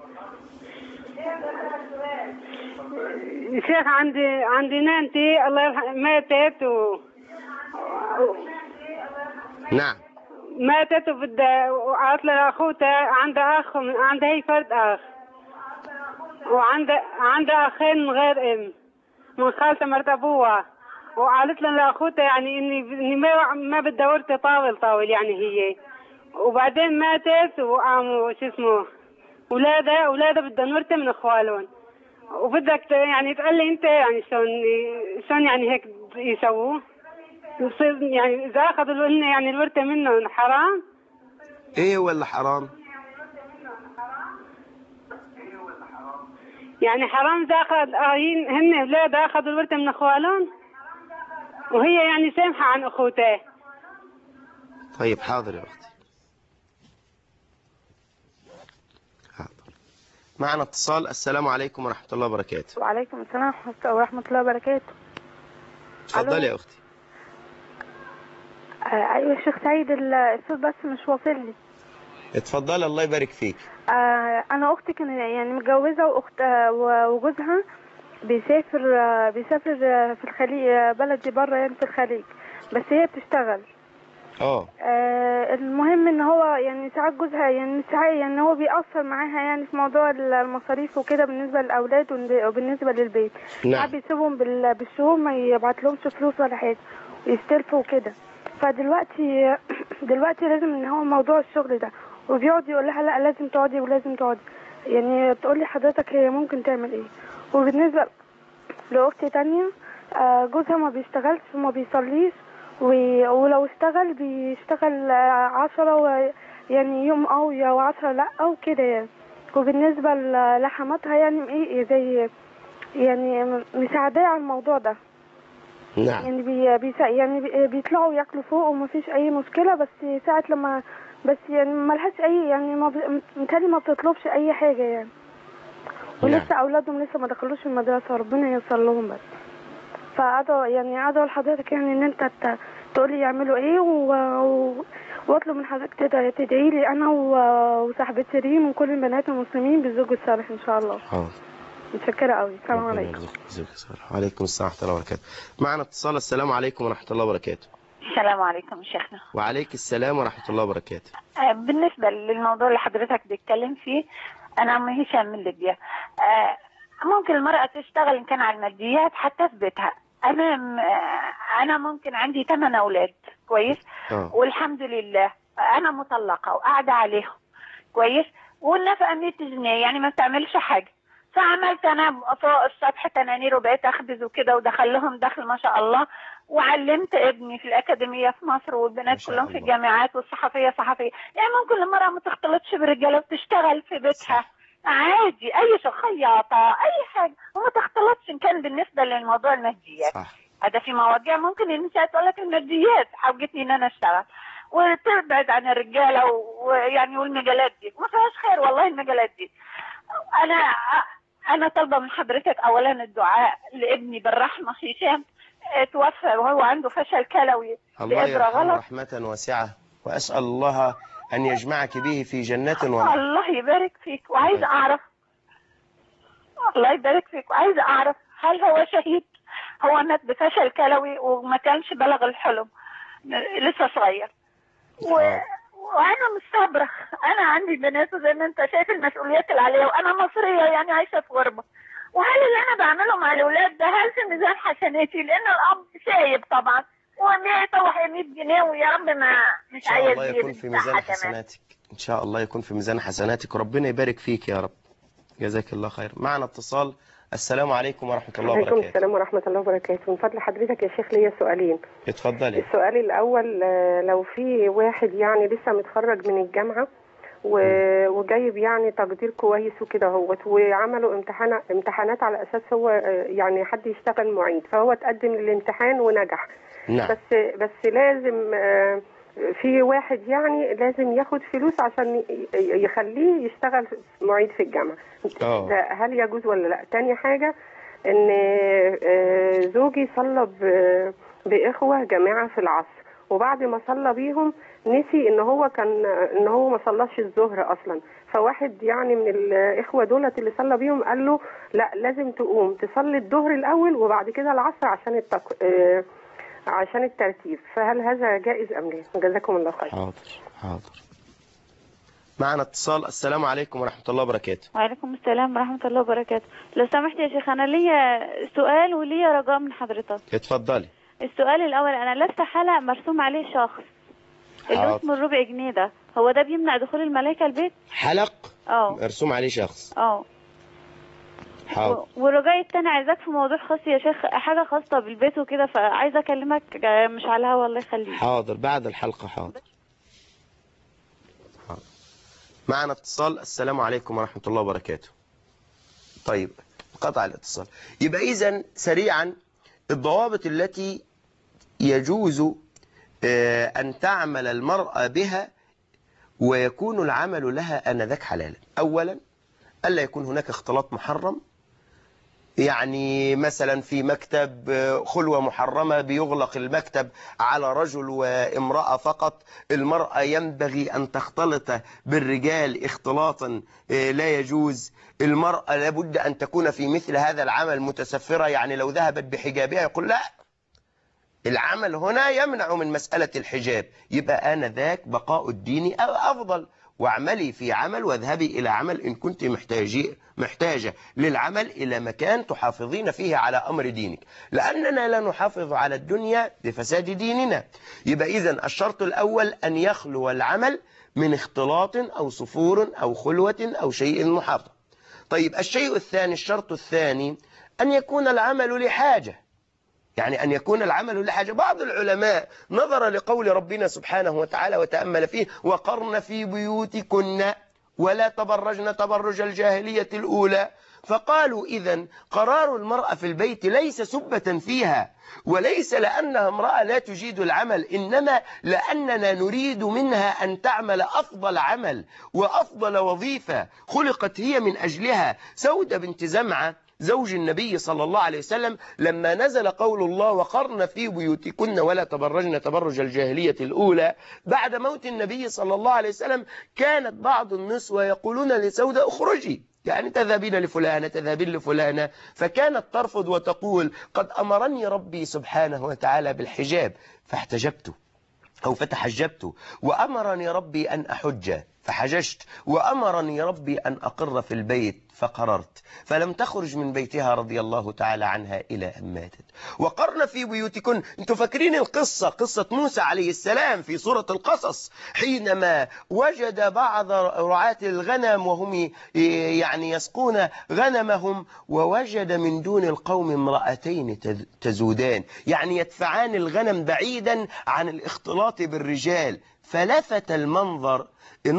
الشيخ عندي نانتي الله يرحمها ماتت نعم. ماتت وقالت لأخوتها عندها أخ، عندها هي فرد أخ، عندها أخين من غير أم من خالتها مرت أبوها، وقالت لأخوتها يعني إني ما بدها ورثة طاول يعني هي، وبعدين ماتت وقاموا شو اسمه أولادها بدها ورثة من إخوالهم، وبدك يعني تقول لي أنت يعني شلون يعني هيك يسووا؟ يصير يعني إذا أخذوا يعني الورثة منهم حرام؟ إيه هو اللي حرام؟ يعني حرام إذا هن أولاد أخذوا الورثة من أخوالهم وهي يعني سامحة عن أخوتها. طيب حاضر يا أختي. حاضر. معنا اتصال. السلام عليكم ورحمة الله وبركاته. وعليكم السلام ورحمة الله وبركاته. اتفضلي يا أختي. أيوة يا شيخ سعيد، الصوت بس مش واصل لي. اتفضلي الله يبارك فيك. أنا أختي كانت يعني متجوزة وجوزها بيسافر في الخليج، بلدي بره يعني في الخليج، بس هي بتشتغل. المهم ان هو يعني ساعات جوزها يعني ساعات يعني هو بيأثر معاها يعني في موضوع المصاريف وكده بالنسبه للاولاد وبالنسبه للبيت. ساعات بيسيبهم بالشهور ما يبعت لهمش فلوس ولا حاجه ويستلفوا وكده. فدلوقتي لازم ان هو موضوع الشغل ده، وبيقعد يقول لها لا لازم تقعدي ولازم تقعدي، يعني تقول لي حضرتك هي ممكن تعمل ايه. وبالنسبه لاختي تانية، جوزها ما بيشتغلش وما بيصليش، ولو اشتغل بيشتغل 10 يعني يوم و10 لا او كده يعني. وبالنسبه لحماتها يعني ايه زي يعني مساعداه على الموضوع ده. نعم. يعني بيطلعوا ياكلوا فوق ومفيش اي مشكله، بس ساعه لما بس يعني ملهاش اي يعني متهيألي ما بتطلبش اي حاجه يعني. ولسه اولادهم لسه ما دخلوش المدرسه، ربنا ييسر لهم بس. فأدعو لحضرتك يعني ان انت تقولي يعملوا ايه واطلب من حضرتك تدعي لي انا وصاحبتي ريم وكل البنات المسلمين بالزوج الصالح ان شاء الله. متشكره قوي. السلام عليكم. وعليكم السلام ورحمه الله وبركاته. معنا اتصال. السلام عليكم ورحمه الله وبركاته. السلام عليكم شيخنا. وعليك السلام ورحمة الله وبركاته. بالنسبة للموضوع اللي حضرتك بتتكلم فيه، أنا أم هشام من ليبيا. ممكن المرأة تشتغل إن كان على الماديات حتى في بيتها. أنا ممكن عندي 8 أولاد كويس، والحمد لله أنا مطلقة وقاعدة عليهم كويس، والنفقة 100 جنيه يعني ما بتعملش حاجة. فعملت أنا فوق السطح تنانير وبقيت أخبز وكده، ودخل لهم دخل ما شاء الله، وعلمت ابني في الأكاديمية في مصر، والبنات كلهم في الجامعات، والصحفية صحفية. يعني ممكن المرأة ما تختلطش بالرجالة وتشتغل في بيتها عادي، أي خياطة أي حاجة، وما تختلطش إن كان بالنسبة للموضوع الماديات. هذا في مواضيع ممكن النساء تقول لك الماديات حوجتني إن أنا أشتغل، وتبعد عن الرجالة ويعني والمجالات دي ما فيهاش خير والله. المجالات دي أنا طالبة من حضرتك أولا الدعاء لابني بالرحمة. هشام توفى وهو عنده فشل كلوي. الله يرحمه رحمة واسعة، وأسأل الله أن يجمعك به في جنات ونعيم. الله يبارك فيك. وعايزة أعرف، الله يبارك فيك، وعايزة أعرف هل هو شهيد؟ هو مات بفشل كلوي وما كانش بلغ الحلم، لسه صغير. وانا مستبرخ، انا عندي بنات وزي ما انت شايف المسؤوليات اللي عليا، وانا مصريه يعني عايشه في غربه. وهل اللي انا بعمله مع الاولاد ده هل في ميزان حسناتي؟ لان الاب سايب طبعا، وطوح 100 جنيه، ويا رب ما مش عايز. إن شاء الله يكون في ميزان حسناتك، ان شاء الله يكون في ميزان حسناتك، وربنا يبارك فيك يا رب. جزاك الله خير. معنا اتصال. السلام عليكم ورحمة الله وبركاته. وعليكم السلام ورحمة الله وبركاته. من فضل حضرتك يا شيخ ليا سؤالين. اتفضلي. السؤال الأول، لو في واحد يعني لسه متخرج من الجامعة وجايب يعني تقدير كويس وكده هوت، وعملوا امتحانات على أساس هو يعني حد يشتغل معيد، فهو تقدم للامتحان ونجح. نعم. بس لازم في واحد يعني لازم ياخد فلوس عشان يخليه يشتغل معيد في الجامعة. ده هل يجوز ولا لا؟ تاني حاجة، ان زوجي صلى بإخوة جماعة في العصر، وبعد ما صلى بيهم نسي ان هو ما صلاش الظهر اصلا. فواحد يعني من الاخوة دولت اللي صلى بيهم قال له لا، لازم تقوم تصلي الظهر الاول وبعد كده العصر عشان الترتيب. فهل هذا جائز ام لا؟ جزاكم الله خير. حاضر. معنا اتصال. السلام عليكم ورحمة الله وبركاته. وعليكم السلام ورحمة الله وبركاته. لو سمحت يا شيخ، أنا ليا سؤال وليا رجاء من حضرتك. اتفضلي. السؤال الأول، أنا لابسة حلق مرسوم عليه شخص اللي اسمه الربع جنيه ده، هو ده بيمنع دخول الملائكة البيت؟ حلق مرسوم عليه شخص. حاضر. والرجاء التاني عايزاك في موضوع خاص يا شيخ، حاجة خاصة بالبيت وكده، فعايزة أكلمك مش على الهوا. الله يخليك. حاضر بعد الحلقة. حاضر. معنا اتصال. السلام عليكم ورحمة الله وبركاته. طيب قطع الاتصال. يبقى إذن سريعا الضوابط التي يجوز أن تعمل المرأة بها ويكون العمل لها آنذاك حلالا. أولا ألا يكون هناك اختلاط محرم، يعني مثلا في مكتب خلوة محرمة بيغلق المكتب على رجل وامرأة فقط. المرأة ينبغي أن تختلط بالرجال اختلاطا لا يجوز. المرأة لابد أن تكون في مثل هذا العمل متسفرة، يعني لو ذهبت بحجابها يقول لا، العمل هنا يمنع من مسألة الحجاب، يبقى آنذاك بقاء الدين أفضل. واعملي في عمل واذهبي إلى عمل إن كنت محتاجة للعمل إلى مكان تحافظين فيه على أمر دينك، لأننا لا نحافظ على الدنيا بفساد ديننا. يبقى إذن الشرط الأول أن يخلو العمل من اختلاط أو صفور أو خلوة أو شيء محرم. طيب الشيء الثاني، الشرط الثاني أن يكون العمل لحاجة، يعني أن يكون العمل لحاجة. بعض العلماء نظر لقول ربنا سبحانه وتعالى وتأمل فيه: وقرن في بيوتكن ولا تبرجن تبرج الجاهلية الأولى، فقالوا إذن قرار المرأة في البيت ليس سبة فيها، وليس لأنها امرأة لا تجيد العمل، إنما لأننا نريد منها أن تعمل أفضل عمل وأفضل وظيفة خلقت هي من أجلها. سودة بنت زمعة زوج النبي صلى الله عليه وسلم لما نزل قول الله وقرن في بيوتكن ولا تبرجن تبرج الجاهلية الأولى، بعد موت النبي صلى الله عليه وسلم كانت بعض النسوة يقولون لسودة: اخرجي يعني تذهبين لفلانة تذهبين لفلانة، فكانت ترفض وتقول قد أمرني ربي سبحانه وتعالى بالحجاب فاحتجبت أو فتحجبت، وأمرني ربي أن أحج فحججت، وأمرني ربي أن أقر في البيت فقررت، فلم تخرج من بيتها رضي الله تعالى عنها إلى أن ماتت. وقرن في بيوتكن. انتوا فاكرين القصة، قصة موسى عليه السلام في سورة القصص، حينما وجد بعض رعاة الغنم وهم يعني يسقون غنمهم، ووجد من دون القوم امرأتين تزودان، يعني يدفعان الغنم بعيدا عن الاختلاط بالرجال. فلفت المنظر،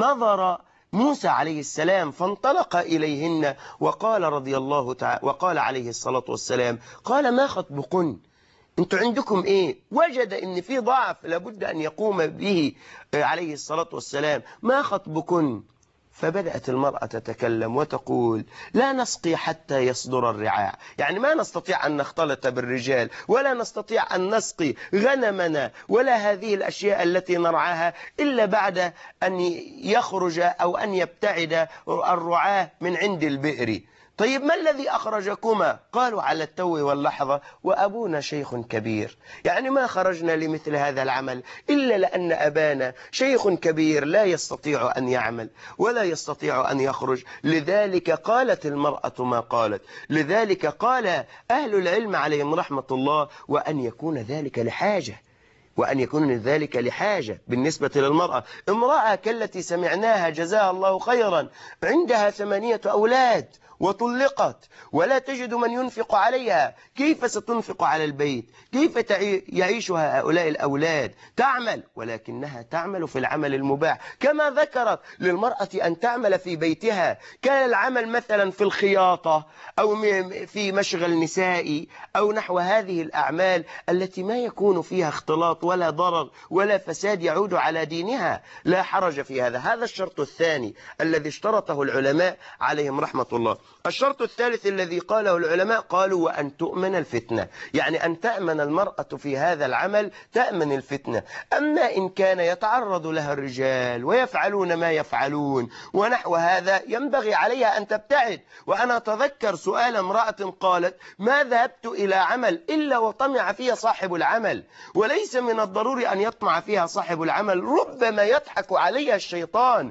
نظر موسى عليه السلام فانطلق إليهن وقال رضي الله تعالى وقال عليه الصلاة والسلام، قال ما خطبكن؟ انتوا عندكم ايه؟ وجد ان في ضعف لابد ان يقوم به عليه الصلاة والسلام. ما خطبكن؟ فبدأت المرأة تتكلم وتقول لا نسقي حتى يصدر الرعاع، يعني ما نستطيع أن نختلط بالرجال ولا نستطيع أن نسقي غنمنا ولا هذه الأشياء التي نرعاها إلا بعد أن يخرج أو أن يبتعد الرعاة من عند البئر. طيب ما الذي أخرجكما؟ قالوا على التو واللحظة وأبونا شيخ كبير، يعني ما خرجنا لمثل هذا العمل إلا لأن أبانا شيخ كبير لا يستطيع أن يعمل ولا يستطيع أن يخرج. لذلك قالت المرأة ما قالت، لذلك قال أهل العلم عليهم رحمة الله وأن يكون ذلك لحاجة، وأن يكون ذلك لحاجة بالنسبة للمرأة. امرأة كالتي سمعناها جزاها الله خيرا عندها 8 أولاد وطلقت ولا تجد من ينفق عليها، كيف ستنفق على البيت؟ كيف يعيشها هؤلاء الأولاد؟ تعمل، ولكنها تعمل في العمل المباح، كما ذكرت للمرأة أن تعمل في بيتها. كان العمل مثلا في الخياطة أو في مشغل نسائي أو نحو هذه الأعمال التي ما يكون فيها اختلاط ولا ضرر ولا فساد يعود على دينها، لا حرج في هذا. هذا الشرط الثاني الذي اشترطه العلماء عليهم رحمة الله. الشرط الثالث الذي قاله العلماء، قالوا وأن تؤمن الفتنة، يعني أن تأمن المرأة في هذا العمل، تأمن الفتنة. أما إن كان يتعرض لها الرجال ويفعلون ما يفعلون ونحو هذا ينبغي عليها أن تبتعد. وأنا أتذكر سؤال امرأة قالت ما ذهبت إلى عمل إلا وطمع فيها صاحب العمل، وليس من الضروري أن يطمع فيها صاحب العمل، ربما يضحك عليها الشيطان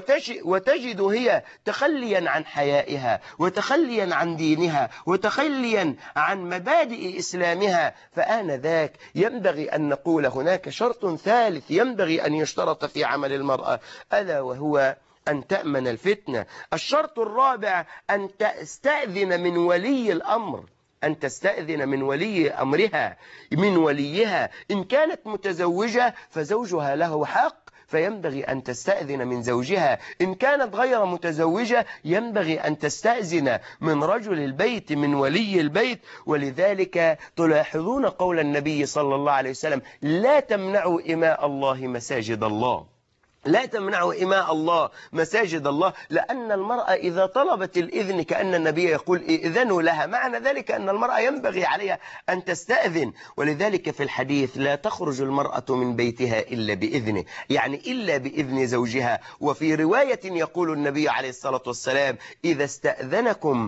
وتجد هي تخليا عن حيائها وتخليا عن دينها وتخليا عن مبادئ إسلامها. فآنذاك ينبغي أن نقول هناك شرط ثالث ينبغي أن يشترط في عمل المرأة، ألا وهو أن تأمن الفتنة. الشرط الرابع أن تستأذن من ولي الأمر، أن تستأذن من ولي أمرها، من وليها. إن كانت متزوجة فزوجها له حق فينبغي أن تستأذن من زوجها، إن كانت غير متزوجة ينبغي أن تستأذن من رجل البيت، من ولي البيت. ولذلك تلاحظون قول النبي صلى الله عليه وسلم لا تمنعوا إماء الله مساجد الله، لا تمنعوا إماء الله مساجد الله، لأن المرأة إذا طلبت الإذن كأن النبي يقول إذنوا لها، معنى ذلك أن المرأة ينبغي عليها أن تستأذن. ولذلك في الحديث لا تخرج المرأة من بيتها إلا بإذنه، يعني إلا بإذن زوجها. وفي رواية يقول النبي عليه الصلاة والسلام إذا استأذنكم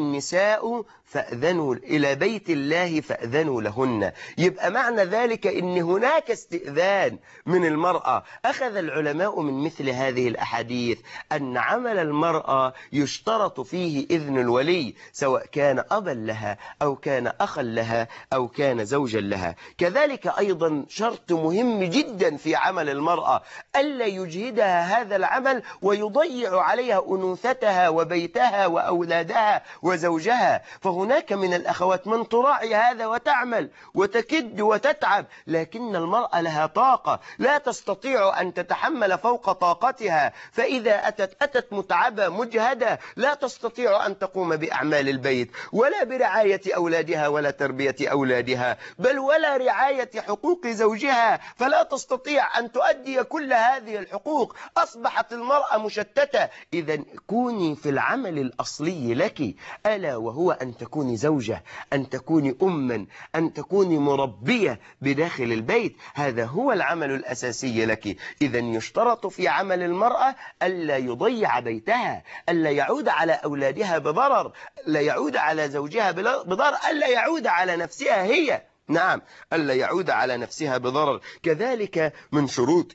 النساء فأذنوا إلى بيت الله فأذنوا لهن. يبقى معنى ذلك إن هناك استئذان من المرأة. أخذ العلماء من مثل هذه الأحاديث أن عمل المرأة يشترط فيه إذن الولي، سواء كان أبا لها أو كان أخا لها أو كان زوجا لها. كذلك أيضا شرط مهم جدا في عمل المرأة ألا يجهدها هذا العمل ويضيع عليها أنوثتها وبيتها وأولادها وزوجها. فهناك من الأخوات من تراعي هذا وتعمل وتكد وتتعب، لكن المرأة لها طاقة لا تستطيع أن تتحمل فوق طاقتها، فإذا أتت متعبة مجهدة لا تستطيع أن تقوم بأعمال البيت ولا برعاية أولادها ولا تربية أولادها، بل ولا رعاية حقوق زوجها، فلا تستطيع أن تؤدي كل هذه الحقوق. أصبحت المرأة مشتتة. إذا كوني في العمل الأصلي لك، ألا وهو أن تكوني زوجة، أن تكوني أما، أن تكوني مربية بداخل البيت. هذا هو العمل الأساسي لك. إذا يشترط يشترط في عمل المرأة ألا يضيع بيتها، ألا يعود على أولادها بضرر، ألا يعود على زوجها بضرر، ألا يعود على نفسها هي، نعم، ألا يعود على نفسها بضرر. كذلك من شروط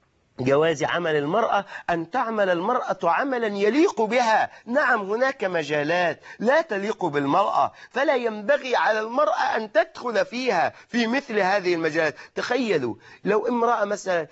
جواز عمل المرأة أن تعمل المرأة عملا يليق بها. نعم، هناك مجالات لا تليق بالمرأة، فلا ينبغي على المرأة أن تدخل فيها في مثل هذه المجالات. تخيلوا لو امرأة مثلا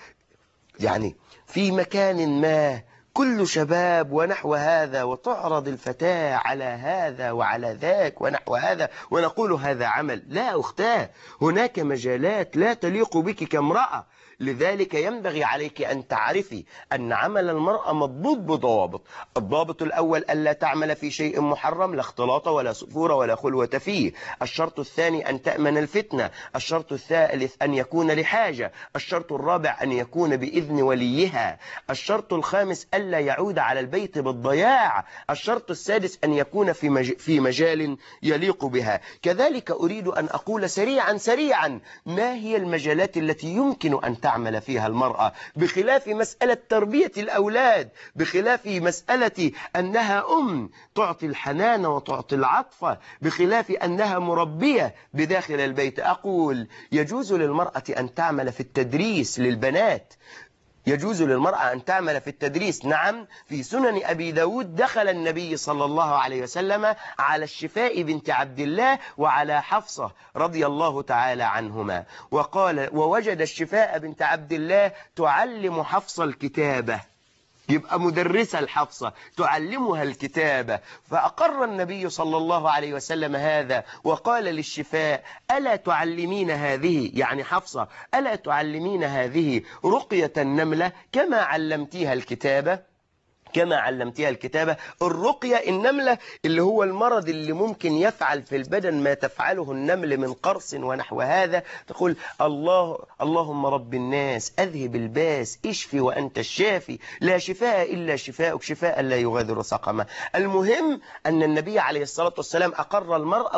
يعني في مكان ما كل شباب ونحو هذا، وتعرض الفتاة على هذا وعلى ذاك ونحو هذا، ونقول هذا عمل. لا أختاه، هناك مجالات لا تليق بك كامرأة. لذلك ينبغي عليك أن تعرفي أن عمل المرأة مضبوط بضوابط. الضابط الأول ألا تعمل في شيء محرم، لا اختلاط ولا سفور ولا خلوة فيه. الشرط الثاني أن تأمن الفتنة. الشرط الثالث أن يكون لحاجة. الشرط الرابع أن يكون بإذن وليها. الشرط الخامس ألا يعود على البيت بالضياع. الشرط السادس أن يكون في مجال يليق بها. كذلك أريد أن أقول سريعا ما هي المجالات التي يمكن أن تعمل فيها المرأة، بخلاف مسألة تربية الأولاد، بخلاف مسألة أنها تعطي الحنان وتعطي العطف، بخلاف أنها مربية بداخل البيت. أقول يجوز للمرأة أن تعمل في التدريس للبنات، يجوز للمرأة أن تعمل في التدريس. نعم، في سنن أبي داود دخل النبي صلى الله عليه وسلم على الشفاء بنت عبد الله وعلى حفصة رضي الله تعالى عنهما، وقال ووجد الشفاء بنت عبد الله تعلم حفصة الكتابة، يبقى مدرسة الحفصة تعلمها الكتابة. فأقر النبي صلى الله عليه وسلم هذا وقال للشفاء ألا تعلمين هذه، يعني حفصة، ألا تعلمين هذه رقية النملة كما علمتيها الكتابة؟ كما علمتها الكتابة. الرقية النملة اللي هو المرض اللي ممكن يفعل في البدن ما تفعله النمل من قرص ونحو هذا، تقول اللهم رب الناس أذهب الباس اشفي وأنت الشافي لا شفاء إلا شفاءك شفاء لا يغادر سقما. المهم أن النبي عليه الصلاة والسلام أقر المرأة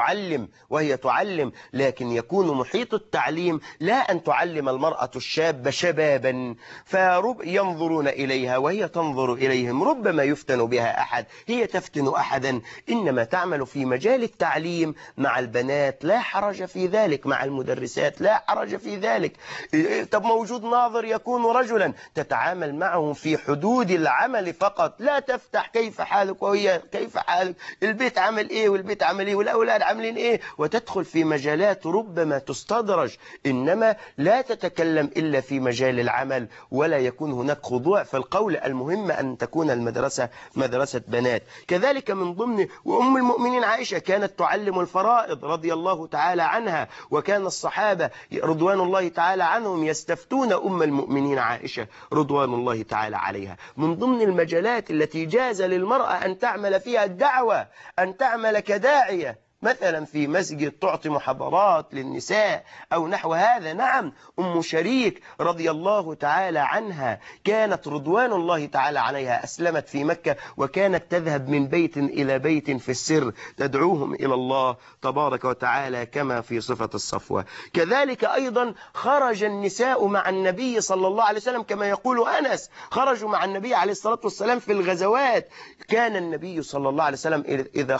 وهي تعلم، لكن يكون محيط التعليم لا أن تعلم المرأة الشاب شبابا فينظرون إليها وهي تنظر إليهم، ربما يفتن بها أحد، هي تفتن أحدا. إنما تعمل في مجال التعليم مع البنات لا حرج في ذلك، مع المدرسات لا حرج في ذلك. طب موجود ناظر يكون رجلا، تتعامل معه في حدود العمل فقط، لا تفتح كيف حالك وهي كيف حالك، البيت عمل إيه والبيت عمل إيه والأولاد عاملين إيه، وتدخل في مجالات ربما تستدرج. إنما لا تتكلم إلا في مجال العمل، ولا يكون هناك خضوع في القول. المهم أن تكون المدرسة مدرسة بنات. كذلك من ضمن وأم المؤمنين عائشة كانت تعلم الفرائض رضي الله تعالى عنها، وكان الصحابة رضوان الله تعالى عنهم يستفتون أم المؤمنين عائشة رضوان الله تعالى عليها. من ضمن المجالات التي جاز للمرأة أن تعمل فيها الدعوة، أن تعمل كداعية مثلا في مسجد تعطي محاضرات للنساء أو نحو هذا. نعم، أم شريك رضي الله تعالى عنها كانت رضوان الله تعالى عليها أسلمت في مكة، وكانت تذهب من بيت إلى بيت في السر تدعوهم إلى الله تبارك وتعالى كما في صفة الصفوة. كذلك أيضا خرج النساء مع النبي صلى الله عليه وسلم كما يقول أنس، خرجوا مع النبي عليه الصلاة والسلام في الغزوات. كان النبي صلى الله عليه وسلم إذا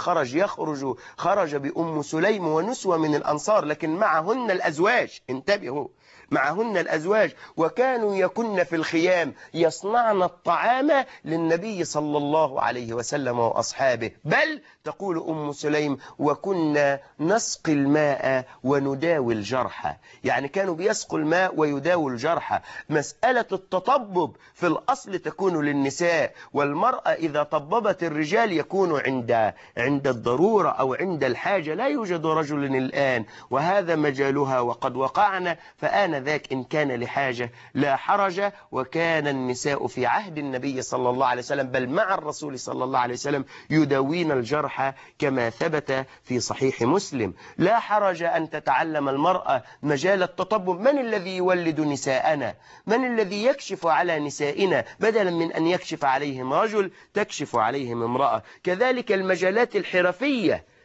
خرج بأم سليم ونسوة من الأنصار، لكن معهن الأزواج، انتبهوا، معهن الأزواج، وكانوا يكن في الخيام يصنعن الطعام للنبي صلى الله عليه وسلم وأصحابه. بل تقول أم سليم وكنا نسقي الماء ونداوي الجرحى، يعني كانوا بيسقوا الماء ويداوي الجرحى. مسألة التطبب في الأصل تكون للنساء، والمرأة إذا طببت الرجال يكون عند الضرورة أو عند الحاجة. لا يوجد رجل الآن وهذا مجالها وقد وقعنا، فآن ذاك إن كان لحاجة لا حرج. وكان النساء في عهد النبي صلى الله عليه وسلم بل مع الرسول صلى الله عليه وسلم يداوين الجرحى كما ثبت في صحيح مسلم. لا حرج أن تتعلم المرأة مجال التطبب. من الذي يولد نساءنا؟ من الذي يكشف على نسائنا؟ بدلا من أن يكشف عليهم رجل تكشف عليهم امرأة. كذلك المجالات الحرفية،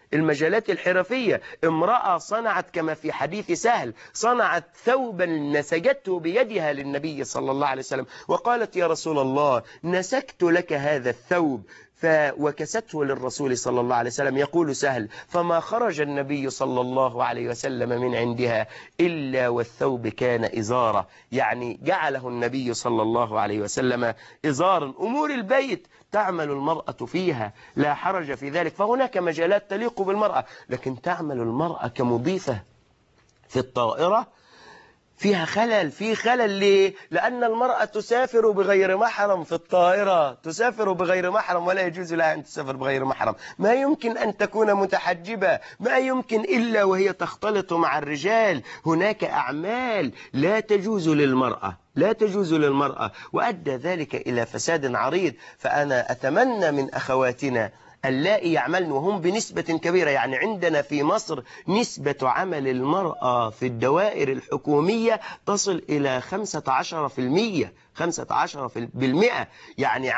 المجالات الحرفية. امرأة صنعت كما في حديث سهل، صنعت ثوبا نسجته بيدها للنبي صلى الله عليه وسلم وقالت يا رسول الله نسكت لك هذا الثوب، وكسته للرسول صلى الله عليه وسلم. يقول سهل فما خرج النبي صلى الله عليه وسلم من عندها إلا والثوب كان إزارة، يعني جعله النبي صلى الله عليه وسلم إزارا. أمور البيت تعمل المرأة فيها لا حرج في ذلك، فهناك مجالات تليق بالمرأة، لكن تعمل المرأة كمضيفة في الطائرة فيها خلل، في خلل. ليه؟ لأن المرأة تسافر بغير محرم في الطائرة، تسافر بغير محرم ولا يجوز لها أن تسافر بغير محرم. ما يمكن أن تكون متحجبة، ما يمكن إلا وهي تختلط مع الرجال. هناك أعمال لا تجوز للمرأة، لا تجوز للمرأة، وأدى ذلك إلى فساد عريض. فأنا أتمنى من أخواتنا اللائي يعملن وهم بنسبة كبيرة، يعني عندنا في مصر نسبة عمل المرأة في الدوائر الحكومية تصل إلى 15%، 15%. يعني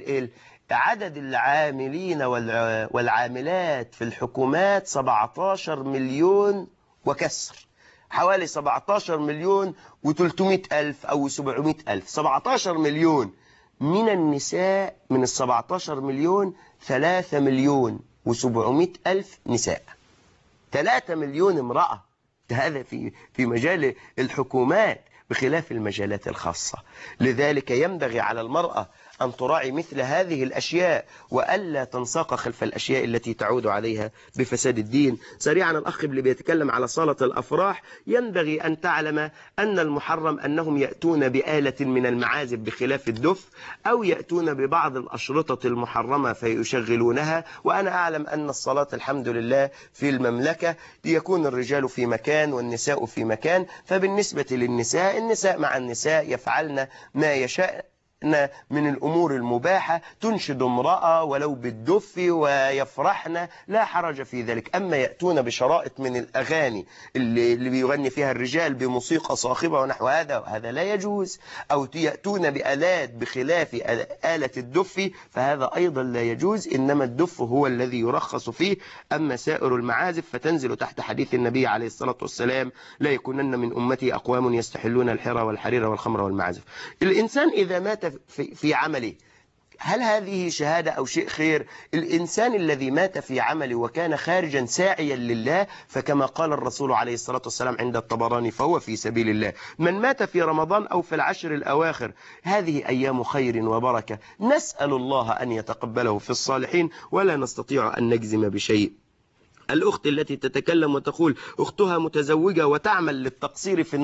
عدد العاملين والعاملات في الحكومات 17 مليون وكسر، حوالي 17 مليون و300 ألف أو 700 ألف. 17 مليون من النساء، من 17 مليون 3 مليون و700 ألف نساء، 3 مليون امرأة. هذا في مجال الحكومات بخلاف المجالات الخاصة. لذلك ينبغي على المرأة أن تراعي مثل هذه الأشياء وألا تنساق خلف الأشياء التي تعود عليها بفساد الدين. سريعا الأخ اللي بيتكلم على صالة الأفراح، ينبغي أن تعلم أن المحرم أنهم يأتون بآلة من المعازف بخلاف الدف، أو يأتون ببعض الأشرطة المحرمة فيشغلونها. وأنا أعلم أن الصلاة الحمد لله في المملكة يكون الرجال في مكان والنساء في مكان، فبالنسبة للنساء، النساء مع النساء يفعلن ما يشاء من الأمور المباحة، تنشد امرأة ولو بالدف ويفرحن، لا حرج في ذلك. أما يأتون بشرائط من الأغاني اللي بيغني فيها الرجال بموسيقى صاخبة ونحو هذا لا يجوز، أو يأتون بآلات بخلاف آلة الدف، فهذا أيضا لا يجوز. إنما الدف هو الذي يرخص فيه. أما سائر المعازف فتنزل تحت حديث النبي عليه الصلاة والسلام لا يكونن من أمتي أقوام يستحلون الحرى والحرير والخمر والمعازف. الإنسان إذا مات في عمله، هل هذه شهادة أو شيء خير؟ الإنسان الذي مات في عمله وكان خارجا ساعيا لله، فكما قال الرسول عليه الصلاة والسلام عند الطبراني فهو في سبيل الله. من مات في رمضان أو في العشر الأواخر، هذه أيام خير وبركة، نسأل الله أن يتقبله في الصالحين، ولا نستطيع أن نجزم بشيء. الأخت التي تتكلم وتقول أختها متزوجة وتعمل للتقصير في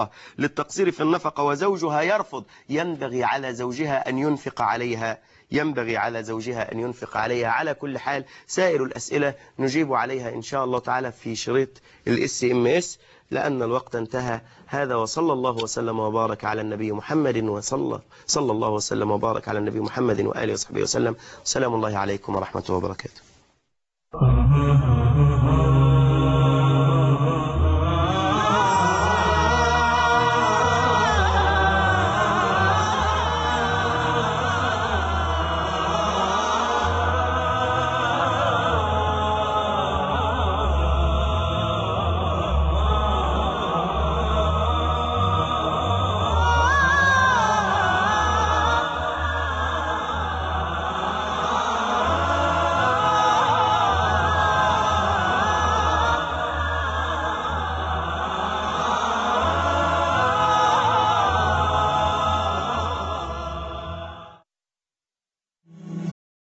النفقة وزوجها يرفض، ينبغي على زوجها أن ينفق عليها، ينبغي على زوجها أن ينفق عليها. على كل حال سائر الأسئلة نجيب عليها إن شاء الله تعالى في شريط SMS، لأن الوقت انتهى. هذا وصلى الله وسلم وبارك على النبي محمد، صلى الله وسلم وبارك على النبي محمد وآله وصحبه وسلم. سلام الله عليكم ورحمة الله وبركاته.